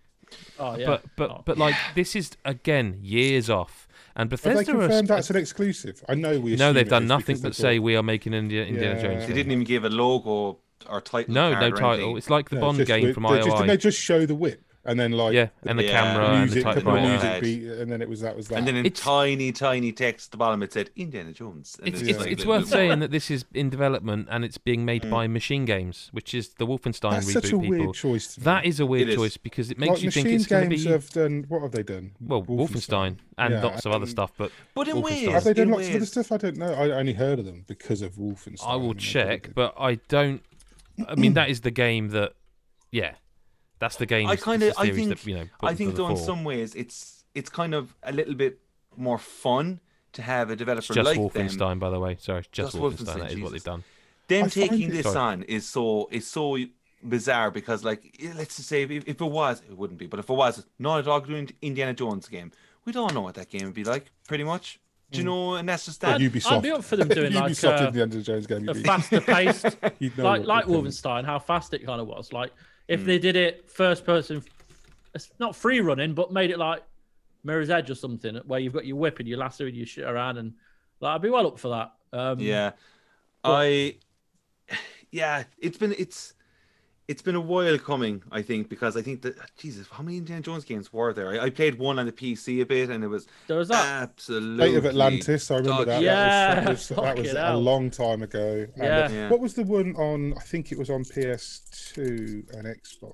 Oh yeah. But but Oh. but like this is again years off, and Have they Bethesda are confirmed sp- that's an exclusive? I know we. no, assume they've it done is nothing because but they've say got- we are making an Indiana, Indiana Yeah. Jones. They game. didn't even give a logo or title. No, card no or title. anything. It's like the No, Bond just game with- from they just- iOS. Didn't they just show the whip and then like Yeah, and the Yeah. camera and the music, type couple of of yeah. music beat, and then it was that was that. And then in It's- tiny, tiny text at the bottom, it said Indiana Jones. And It's, then it's, like it's little- worth saying that this is in development and it's being made Mm. by Machine Games, which is the Wolfenstein That's reboot such a people. weird choice. To me. That is a weird It is. choice because it makes like you think Machine it's going to Games be have done. What have they done? well Wolfenstein, and Yeah, lots of other um, stuff. But But in Wolfenstein. ways, Have they done in lots of other ways. stuff? I don't know. I only heard of them because of Wolfenstein. I will and they check. did. But I don't. I mean, that is the game that. Yeah, that's the game. I kinda- I think- That, you know, I put think to the though in fore. some ways it's it's kind of a little bit more fun to have a It's developer just like Wolfenstein, them. by the way. Sorry, just, Just Wolfenstein. Wolfenstein, That is what they've Jesus. done. Them I find taking it- this Sorry. on is so is so bizarre because like yeah, let's just say if, if it was it wouldn't be, but if it was Naughty Dog doing Indiana Jones game, we'd all know what that game would be like, pretty much. Do you know? And that's just But that. I'd- Ubisoft. I'd be up for them doing like Ubisoft uh, in the Indiana Jones game. a you'd be- faster paced, you'd know like what like they're doing. Wolfenstein, how fast it kind of was. Like if Mm. they did it first person, it's not free running, but made it like Mirror's Edge or something, where you've got your whip and your lasso and your shit around, and like I'd be well up for that. Um, Yeah, but- I yeah, it's been it's it's been a while coming. I think because I think that Jesus, how many Indiana Jones games were there? I, I played one on the P C a bit, and it was there was that. absolutely Fate of Atlantis. I remember dog that. shit. Yeah, that was, that was, that was fucking a hell. long time ago. And, Yeah. uh, Yeah. What was the one on? I think it was on P S two and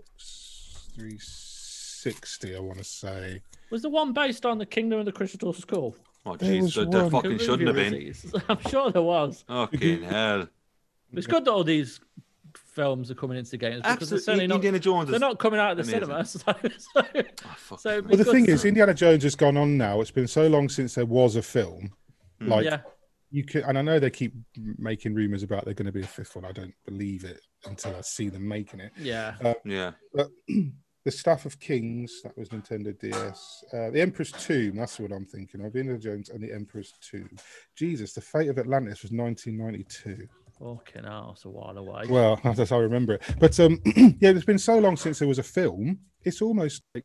Xbox three sixty. I want to say. Was the one based on the Kingdom of the Crystal Skull? Oh There jeez, was there, there one. fucking shouldn't have been. Movies. I'm sure there was. Fucking hell. It's good that all these films are coming into games because they're Absolutely, certainly not. Indiana Jones is. They're not coming out of the amazing. cinema. So, so, Oh, fuck. so it'd be But the good thing for- is, Indiana Jones has gone on now. It's been so long since there was a film. Mm. Like yeah, you can, and I know they keep making rumors about there going to be a fifth one. I don't believe it until I see them making it. yeah. Yeah. But the Staff of Kings, that was Nintendo D S. Uh, the Emperor's Tomb, that's what I'm thinking of. Indiana Jones and the Emperor's Tomb. Jesus, the Fate of Atlantis was nineteen ninety-two. Fucking hell, it's a while away. Well, that's how I remember it. But um, yeah, it's been so long since there was a film. It's almost like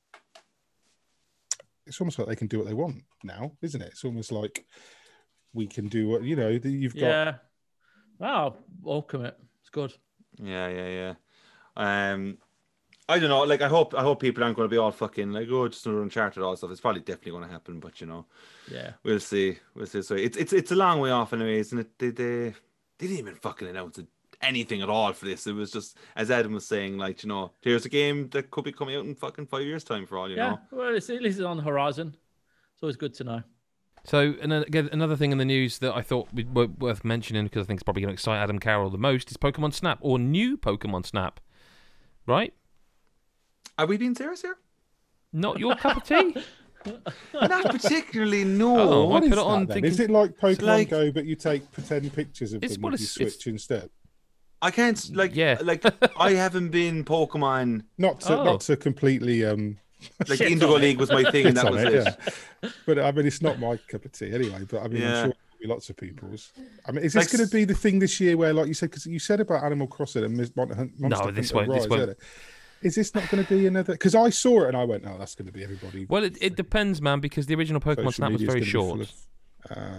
it's almost like they can do what they want now, isn't it? It's almost like we can do what you know. You've got Yeah. Wow, welcome it. It's good. Yeah, yeah, yeah. Um, I don't know. Like, I hope, I hope people aren't going to be all fucking like, oh, just another Uncharted, all stuff. It's probably definitely going to happen, but you know, Yeah. we'll see. We'll see. So it's it's it's a long way off, anyways. And it they they, they didn't even fucking announce anything at all for this. It was just, as Adam was saying, like, you know, here's a game that could be coming out in fucking five years' time for all you Yeah. know. Well, it's, at least it's on the horizon. It's always good to know. So, and then again, another thing in the news that I thought would be worth mentioning, because I think it's probably going to excite Adam Carroll the most, is Pokemon Snap, or new Pokemon Snap. Right? Are we being serious here? Not your cup of tea? Not particularly. No. Oh, what I is put it that on then? thinking- Is it like Pokemon like- Go, but you take pretend pictures of It's them what with your it's- Switch instead? I can't like Yeah. like I haven't been Pokemon. Not to Oh. not to completely um Like Shit Indigo on it. League was my thing, and hit that on was it, it. yeah. But I mean, it's not my cup of tea anyway. But I mean, Yeah. I'm sure it'll be lots of people's. I mean, is this Like- going to be the thing this year where, like you said, because you said about Animal Crossing and Mis- Monster Hunt- Monster this Hunter won't- this Rise won't. earlier. Is this not going to be another? Because I saw it and I went, "Oh, that's going to be everybody." Well, it, it depends, man, because the original Pokemon Social Snap was media's very gonna be full short. of- Uh,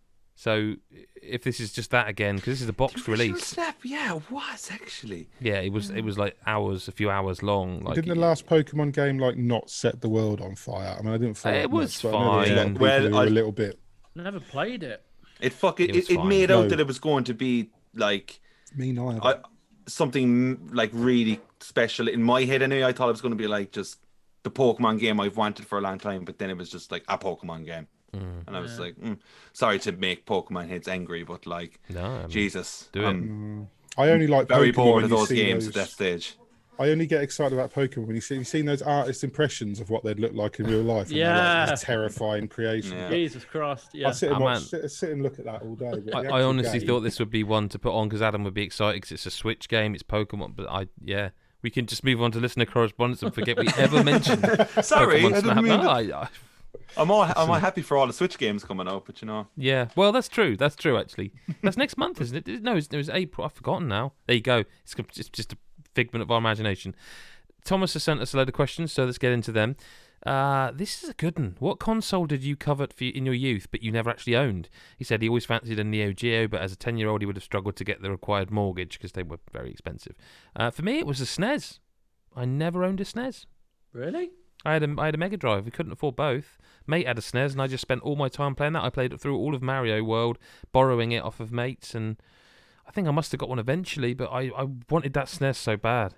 So, if this is just that again, because this is a boxed The original release. Snap, yeah, it was actually. Yeah, it was. It was like hours, a few hours long. Like didn't the last Pokemon game like not set the world on fire? I mean, I didn't follow It it was much, but I know there's a lot of fine. people Well, who were I- a little bit. Never played it. It fucking It it, was it, fine. made out No. that it was going to be like Me neither. I, something like really special in my head. Anyway, I thought it was going to be like just the Pokemon game I've wanted for a long time, but then it was just like a Pokemon game, Mm. and I was Yeah. like, mm, sorry to make Pokemon heads angry, but like, No, I mean, Jesus, do it. I'm I only like very Pokemon bored when of you those see games those- at that stage. I only get excited about Pokemon when you see you've seen those artist impressions of what they'd look like in real life. And they're like Yeah. this terrifying creation. Yeah. Jesus Christ. Yeah. I sit and Oh, watch, man. sit, sit and look at that all day. but I, the I actual honestly game- thought this would be one to put on because Adam would be excited because it's a Switch game, it's Pokemon. But I, yeah, we can just move on to listener correspondence and forget we ever mentioned Sorry, Pokemon I Snap. didn't mean No, to- I- I- I'm all I'm all happy for all the Switch games coming out, but you know, yeah, well, that's true. That's true, actually. That's next month, isn't it? No, it's, it was April. I've forgotten now. There you go. It's just, just a figment of our imagination. Thomas has sent us a load of questions, so let's get into them. Uh, this is a good one. What console did you covet for in your youth, but you never actually owned? He said he always fancied a Neo Geo, but as a ten-year-old, he would have struggled to get the required mortgage because they were very expensive. Uh, for me, it was a S N E S. I never owned a S N E S. Really? I had a, I had a Mega Drive. We couldn't afford both. Mate had a S N E S, and I just spent all my time playing that. I played it through all of Mario World, borrowing it off of mates, and I think I must have got one eventually, but I, I wanted that S N E S so bad.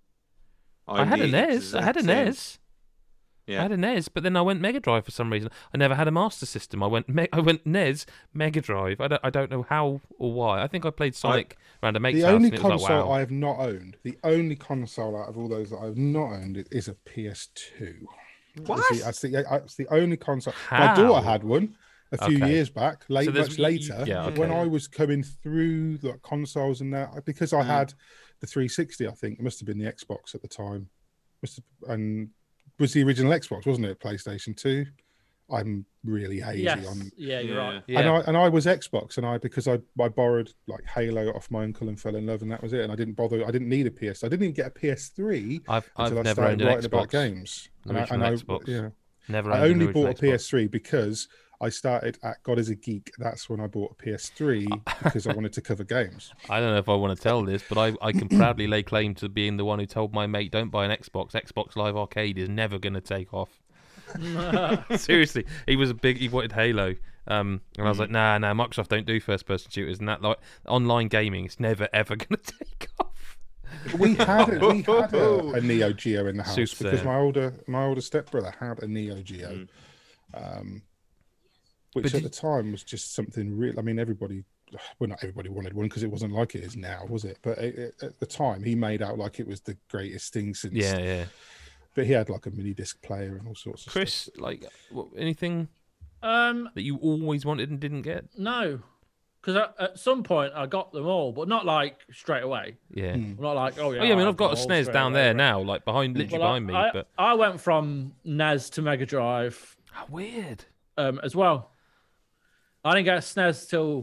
I I'm had the an E S. I had an E exact same. S. I Yeah, had an E S, but then I went Mega Drive for some reason. I never had a Master System. I went me- I went N E S, Mega Drive. I don't I don't know how or why. I think I played Sonic around a mate's The house, only and it was console like, wow. I have not owned, the only console out of all those that I've not owned, is a P S two. What? That's the, that's the, that's the only console. My How? daughter had one a few Okay. years back, late, So there's- much later, yeah, when okay. I was coming through the consoles and that, because I Mm. had the three sixty, I think it must have been the Xbox at the time. Must have, and was the original Xbox, wasn't it? PlayStation two. I'm really hazy Yes. on. Yeah, you're Yeah. right. Yeah. And I and I was Xbox, and I because I I borrowed like Halo off my uncle and fell in love, and that was it. And I didn't bother. I didn't need a P S. I didn't even get a P S three I've I've until I never started owned an writing about Xbox. games. The And I, original and I- Xbox. yeah, Never I owned an only original bought a Xbox. P S three because I started at God is a Geek. That's when I bought a P S three because I wanted to cover games. I don't know if I want to tell this, but I, I can proudly lay claim to being the one who told my mate, don't buy an Xbox. Xbox Live Arcade is never going to take off. Seriously, he was a big, he wanted Halo. Um, and I was like, nah, nah, Microsoft don't do first person shooters. And that, like, online gaming, it's never, ever going to take off. We had a, we had a, a Neo Geo in the house Soothsayer. because my older my older stepbrother had a Neo Geo, um, which But at did- the time was just something real. I mean, everybody, well, not everybody wanted one because it wasn't like it is now, was it? But it, it, at the time, he made out like it was the greatest thing since. Yeah, yeah. But he had like a mini disc player and all sorts of Chris, stuff. like, what, anything Um, that you always wanted and didn't get? no, because at some point I got them all, but not like straight away. Yeah. I'm not like, oh yeah. Oh, yeah, I mean, have I've got a them all S N E S straight down away, there right. now, like, behind, literally Well, I- behind me. I, but I went from N E S to Mega Drive How weird. um, as well. I didn't get a S N E S till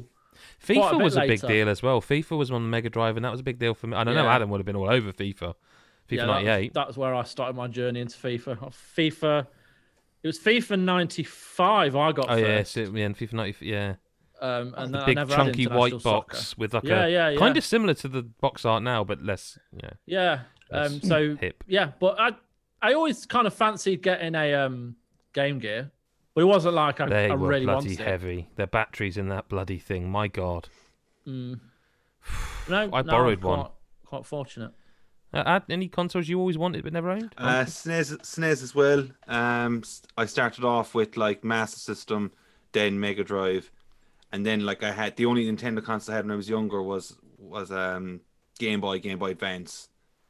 quite a FIFA bit was a big later. deal as well. FIFA was on Mega Drive, and that was a big deal for me. I don't know, Yeah. Adam would have been all over FIFA. FIFA Yeah, that was, ninety-eight. that was where I started my journey into FIFA. FIFA, it was FIFA ninety-five I got Oh yeah, first. so, yeah, and FIFA ninety. Yeah, Um, and the then I big never chunky had white international box soccer. with like Yeah, a yeah, yeah. kind of similar to the box art now, but less. Yeah, Yeah. Um, less so hip. yeah, but I I always kind of fancied getting a um Game Gear, but it wasn't like I, They I were really bloody wanted it. heavy. The batteries in that bloody thing. My God. Mm. No, I no, borrowed I'm one. quite, quite fortunate. Uh, had any consoles you always wanted but never owned? Uh, S N E S, S N E S as well. Um, s- I started off with like Master System, then Mega Drive, and then like I had the only Nintendo console I had when I was younger was was um Game Boy, Game Boy Advance,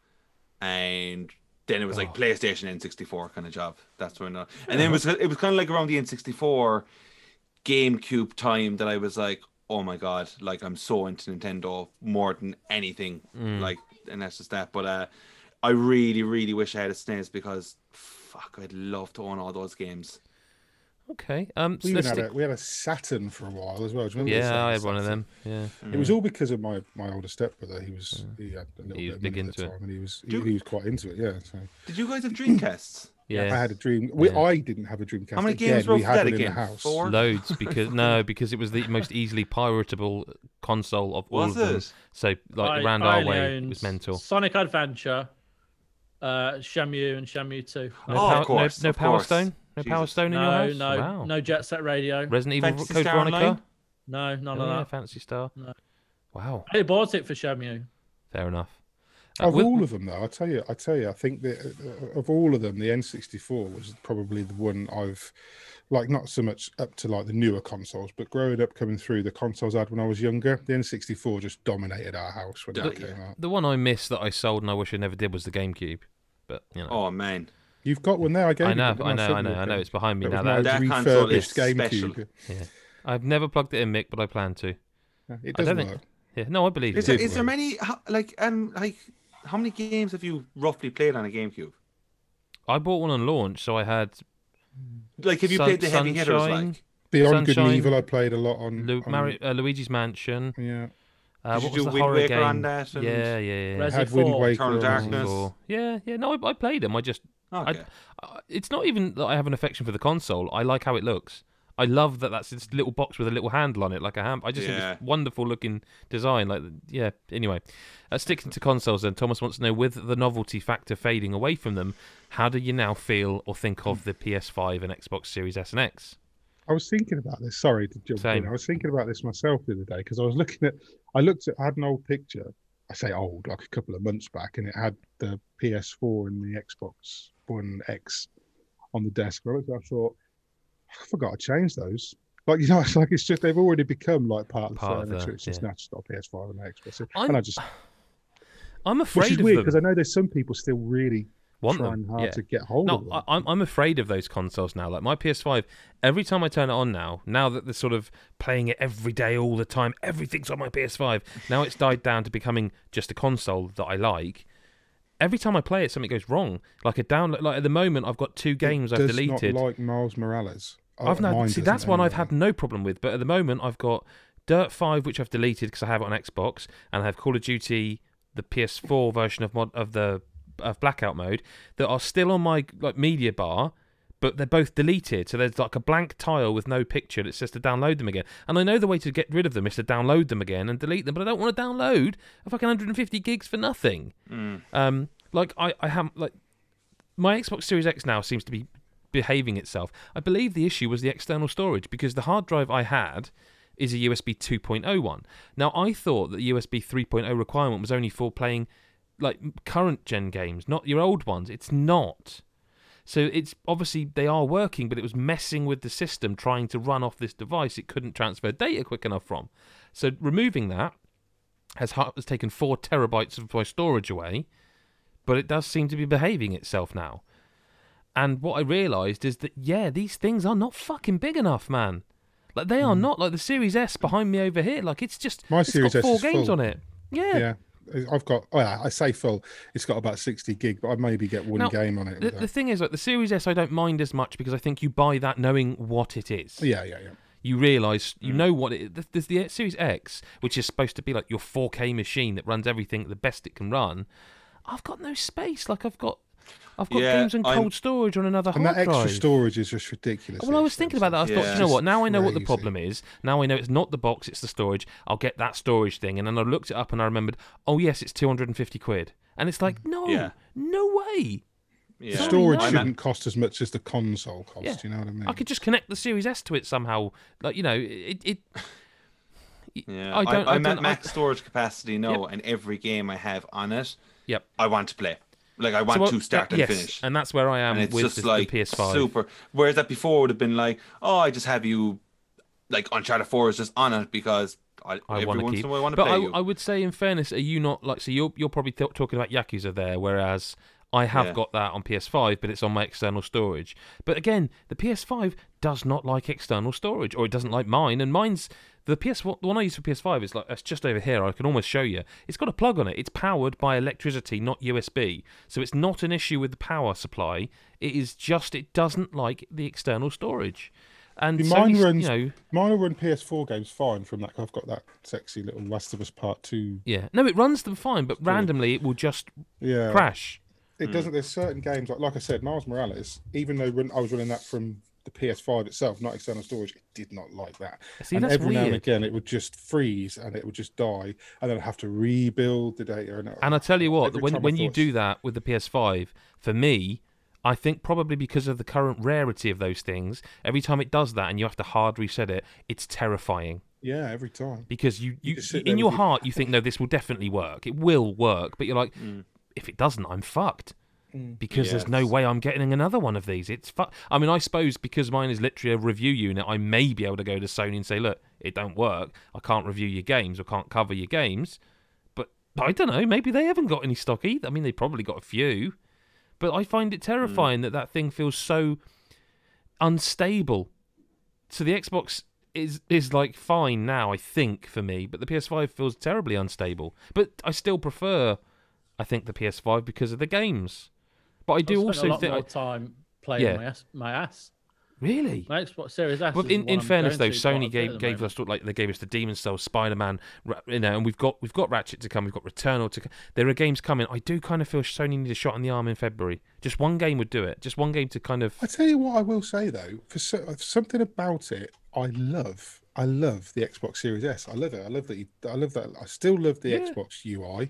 and then it was like Oh. PlayStation N sixty-four kind of job. That's when, uh, and then it was it was kind of like around the N sixty-four, GameCube time that I was like, oh my god, like I'm so into Nintendo more than anything, Mm. like, and that's just that. But uh, I really, really wish I had a S N E S because fuck, I'd love to own all those games. Okay. Um. so We even let's had stick- a, we had a Saturn for a while as well. Do you remember the yeah, I had Sega one of Saturn? them. Yeah. It was all because of my, my older stepbrother. He was he had a little He was bit of big money at into the it. time, and he was he, Do- he was quite into it. Yeah, so Did you guys have Dreamcasts? Yeah. I had a dream. We, Yeah. I didn't have a Dreamcast. How many again, games were we for had that one again? in the house? Four? Loads because no, because it was the most easily piratable console of all Was of them. it? So like I- around I our only way, it owned was mental. Sonic Adventure, uh, Shenmue, and Shenmue Two. No, Oh, power, of course, no, no of Power course. Stone, no Power Jesus. Stone in your No, house. no, Wow. no Jet Set Radio. Resident Evil Fantasy Code Star Veronica. Online? No, none Oh, of yeah, that. Fantasy Star. No. Wow, I bought it for Shenmue. fair enough. Uh, Of with- all of them, though, I tell you, I tell you, I think that uh, of all of them, the N sixty-four was probably the one I've like not so much up to like the newer consoles, but growing up, coming through the consoles I had when I was younger, the N sixty-four just dominated our house when Yeah, it yeah. came out. the one I missed that I sold and I wish I never did was the GameCube. But you know, Oh man, You've got one there. I gave I you know, one, didn't I know, sent I you know, a I know. thing. It's behind me That now. was That my That console is refurbished GameCube. special. I've never plugged it in, Mick, but I plan to. It I does don't work. think- Yeah, no, I believe Is you. there, is there many ho- like um like how many games have you roughly played on a GameCube? I bought one on launch, so I had Like, have you Sun- played the heavy hitters? Sunshine, Like, Beyond Good and Sunshine, Evil, I played a lot on. Lu- on- Mari- uh, Luigi's Mansion. yeah, Uh, Did what you was do the Wind horror Waker game? on that and- Yeah, yeah, yeah. Resi had Wind four. Waker. Eternal on- Darkness. Four. Yeah, yeah. No, I, I played them. I just, okay. uh, it's not even that I have an affection for the console. I like how it looks. I love that that's this little box with a little handle on it, like a hand. I just think Yeah. it's wonderful looking design. Like, yeah. Anyway, uh, sticking to consoles, then Thomas wants to know, with the novelty factor fading away from them, how do you now feel or think of the P S five and Xbox Series S and X? I was thinking about this. Sorry to jump Same. in. I was thinking about this myself the other day because I was looking at. I looked at. I had an old picture. I say old, like a couple of months back, and it had the P S four and the Xbox One X on the desk. I looked at it, I thought, I forgot to change those. Like you know, it's like it's just they've already become like part of the Part of furniture. the- It's just yeah. now just got P S five and Xbox, I'm- and I just I'm which afraid is of weird them. because I know there's some people still really Want trying them? hard Yeah. to get hold of No, them. I, I'm I'm afraid of those consoles now. Like my P S five, every time I turn it on now, now that they're sort of playing it every day, all the time, everything's on my P S five. Now it's died down to becoming just a console that I like. Every time I play it, something goes wrong. Like a download. Like at the moment, I've got two games It I've does deleted. Not like Miles Morales. Oh, I've no, mine see doesn't that's one I've anyway. had no problem with. But at the moment, I've got Dirt five, which I've deleted because I have it on Xbox, and I have Call of Duty, the P S four version of mod of the of Blackout mode, that are still on my like media bar, but they're both deleted. So there's like a blank tile with no picture that says to download them again. And I know the way to get rid of them is to download them again and delete them, but I don't want to download a fucking one hundred fifty gigs for nothing. Mm. Um, like I, I have like my Xbox Series X now seems to be behaving itself. I believe the issue was the external storage because the hard drive I had is a U S B two point oh one. Now I thought that the U S B three point oh requirement was only for playing like current gen games, not your old ones. It's not. So it's obviously they are working, but it was messing with the system trying to run off this device it couldn't transfer data quick enough from. So removing that has, ha- has taken four terabytes of my storage away, but it does seem to be behaving itself now. And what I realised is that, yeah, these things are not fucking big enough, man. Like, they are not. Like, the Series S behind me over here, like, it's just... My it's Series got S four is games full. on it. Yeah. Yeah, I've got. Oh yeah, I say full. It's got about sixty gig, but I'd maybe get one Now, game on it. The, with the that. thing is, like, the Series S I don't mind as much because I think you buy that knowing what it is. Yeah, yeah, yeah. you realise, you Mm. know what it. There's the Series X, which is supposed to be like your four K machine that runs everything the best it can run. I've got no space. Like I've got, I've got Yeah, games on I'm- cold storage on another And hard that extra drive. storage is just ridiculous. Well, I was thinking about that. I thought, Yeah. you know what? Now I know what the Crazy. problem is. Now I know it's not the box; it's the storage. I'll get that storage thing, and then I looked it up and I remembered. Oh yes, it's two hundred and fifty quid, and it's like, no, Yeah. no way. Yeah. Sorry, Storage no. shouldn't cost as much as the console cost. Yeah. You know what I mean? I could just connect the Series S to it somehow. Like you know, it. it Yeah, I don't. I, I'm don't. at max I, storage capacity now, and every game I have on it, Yep. I want to play. Like I want So, uh, to start that- and yes, finish. and that's where I am And it's with just the, like the P S five. super. Whereas that before would have been like, oh, I just have you, like Uncharted four is just on it because I, I every want to once keep. in a while I want to But play I, you. I would say, in fairness, are you not like? So you're you're probably th- talking about Yakuza there, whereas I have Yeah. got that on P S five, but it's on my external storage. But again, the P S five does not like external storage, or it doesn't like mine. And mine's the P S the one I use for P S five is like it's just over here. I can almost show you. It's got a plug on it. It's powered by electricity, not U S B. So it's not an issue with the power supply. It is just it doesn't like the external storage. And See, so mine you runs- know. Mine will run P S four games fine from that. I've got that sexy little Last of Us Part Two. Yeah, no, it runs them fine, but randomly it will just Yeah, crash. it doesn't. There's certain games like, like I said, Miles Morales. Even though when I was running that from the P S five itself, not external storage, it did not like that. See, and that's every now and weird. again, it would just freeze and it would just die, and then I'd have to rebuild the data. And, And I tell you what, every when time I when you thought- do that with the P S five, for me, I think probably because of the current rarity of those things, every time it does that and you have to hard reset it, it's terrifying. yeah, every time. Because you, You you, just sit in there your with your- heart, you think, no, this will definitely work. It will work. But you're like, Mm. if it doesn't, I'm fucked. Because there's no Yes. way I'm getting another one of these. It's fu- I mean, I suppose because mine is literally a review unit, I may be able to go to Sony and say, look, it don't work. I can't review your games or can't cover your games. But I don't know. Maybe they haven't got any stock either. I mean, they probably got a few. But I find it terrifying that that thing feels so unstable. So the Xbox is is like fine now, I think, for me, but the P S five feels terribly unstable. But I still prefer, I think, the P S five because of the games. But I I've do spent also a lot think, more time playing Yeah. my ass. My ass. really. My Xbox Series S. Well, is in, the one in I'm fairness, though, going to quite a Sony bit gave at the gave moment. us like they gave us the Demon's Souls, Spider Man, you know, and we've got we've got Ratchet to come, we've got Returnal to come. There are games coming. I do kind of feel Sony need a shot in the arm in February. Just one game would do it. Just one game to kind of I tell you what, I will say though, for so, something about it, I love. I love the Xbox Series S. I love it. I love that. You, I love that. I still love the Yeah. Xbox U I.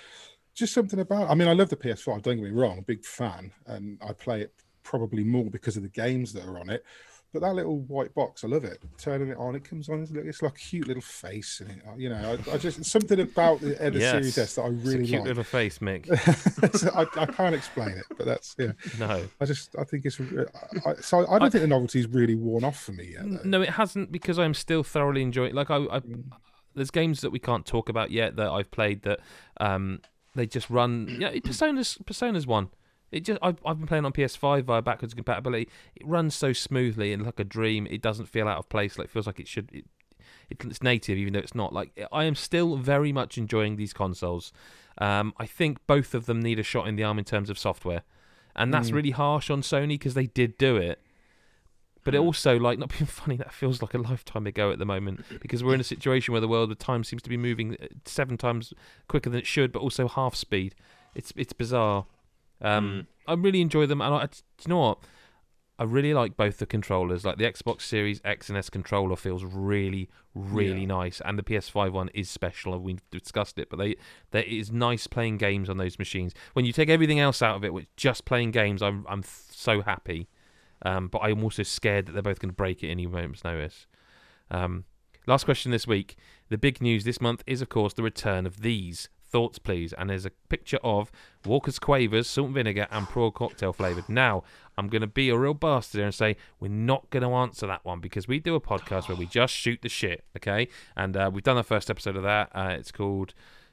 Just something about. I mean, I love the P S five. Don't get me wrong. I'm a big fan, and I play it probably more because of the games that are on it. But that little white box, I love it. Turning it on, it comes on. It's like, it's like a cute little face, and it, you know, I, I just something about the, uh, the Yes. Series S that I It's a really cute like. little face, Mick. So I, I can't explain it, but that's yeah. No. I just I think it's I, I, so I don't I- think the novelty's really worn off for me yet. Though. No, it hasn't because I'm still thoroughly enjoying. Like I, I, there's games that we can't talk about yet that I've played that um they just run. Yeah, Persona's Persona's one. It just I've I've been playing on P S five via backwards compatibility. It runs so smoothly and like a dream. It doesn't feel out of place. Like it feels like it should. It, it's native, even though it's not. Like I am still very much enjoying these consoles. Um, I think both of them need a shot in the arm in terms of software, and that's Mm. really harsh on Sony because they did do it. But it also, like, not being funny, that feels like a lifetime ago at the moment because we're in a situation where the world of time seems to be moving seven times quicker than it should, but also half speed. It's it's bizarre. Um, I really enjoy them, and I, do you know what? I really like both the controllers. Like the Xbox Series X and S controller feels really, really Yeah. nice, and the P S five one is special. And we've discussed it, but they, they it is nice playing games on those machines. When you take everything else out of it, which just playing games, I'm I'm so happy. Um, but I'm also scared that they're both going to break at any moment's notice. Um, last question this week. The big news this month is, of course, the return of these. Thoughts, please. And there's a picture of Walker's Quavers, salt and vinegar, and prawn cocktail flavoured. Now, I'm going to be a real bastard here and say we're not going to answer that one because we do a podcast where we just shoot the shit, okay? And uh, we've done our first episode of that. Uh, it's called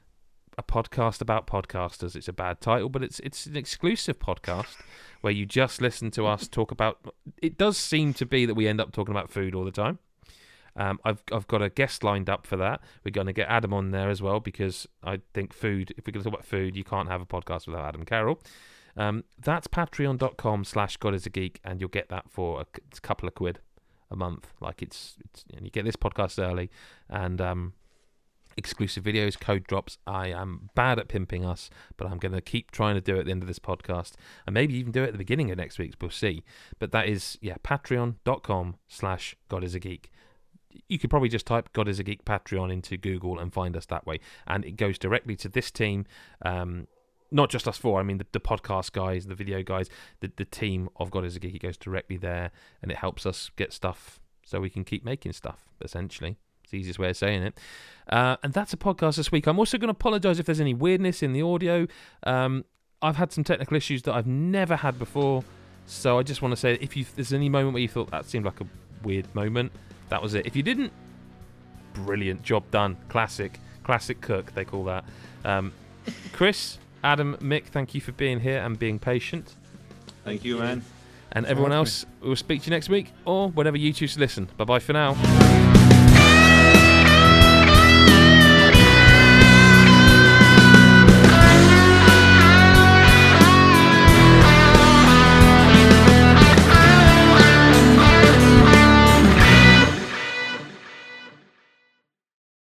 A Podcast About Podcasters. It's a bad title, but it's it's an exclusive podcast where you just listen to us talk about... It does seem to be that we end up talking about food all the time. Um, I've I've got a guest lined up for that. We're going to get Adam on there as well because I think food, if we're going to talk about food, you can't have a podcast without Adam Carroll. Um, that's patreon.com slash God is a Geek, and you'll get that for a c- couple of quid a month. Like it's, it's you, know, you get this podcast early, and um, exclusive videos, code drops. I am bad at pimping us, but I'm going to keep trying to do it at the end of this podcast, and maybe even do it at the beginning of next week's. We'll see. But that is, yeah, patreon.com slash God is a Geek. You could probably just type God is a Geek Patreon into Google and find us that way, and it goes directly to this team. Um, not just us four, I mean the, the podcast guys, the video guys, the, the team of God is a Geek. It goes directly there, and it helps us get stuff so we can keep making stuff, essentially. It's the easiest way of saying it. Uh, and that's a podcast this week. I'm also going to apologise if there's any weirdness in the audio. Um, I've had some technical issues that I've never had before, so I just want to say, if, you, if there's any moment where you thought that seemed like a weird moment, that was it. If you didn't, brilliant job done. Classic. Classic cook, they call that. Um, Chris, Adam, Mick, thank you for being here and being patient. Thank you, man. And everyone else, we'll speak to you next week or whenever you choose to listen. Bye-bye for now.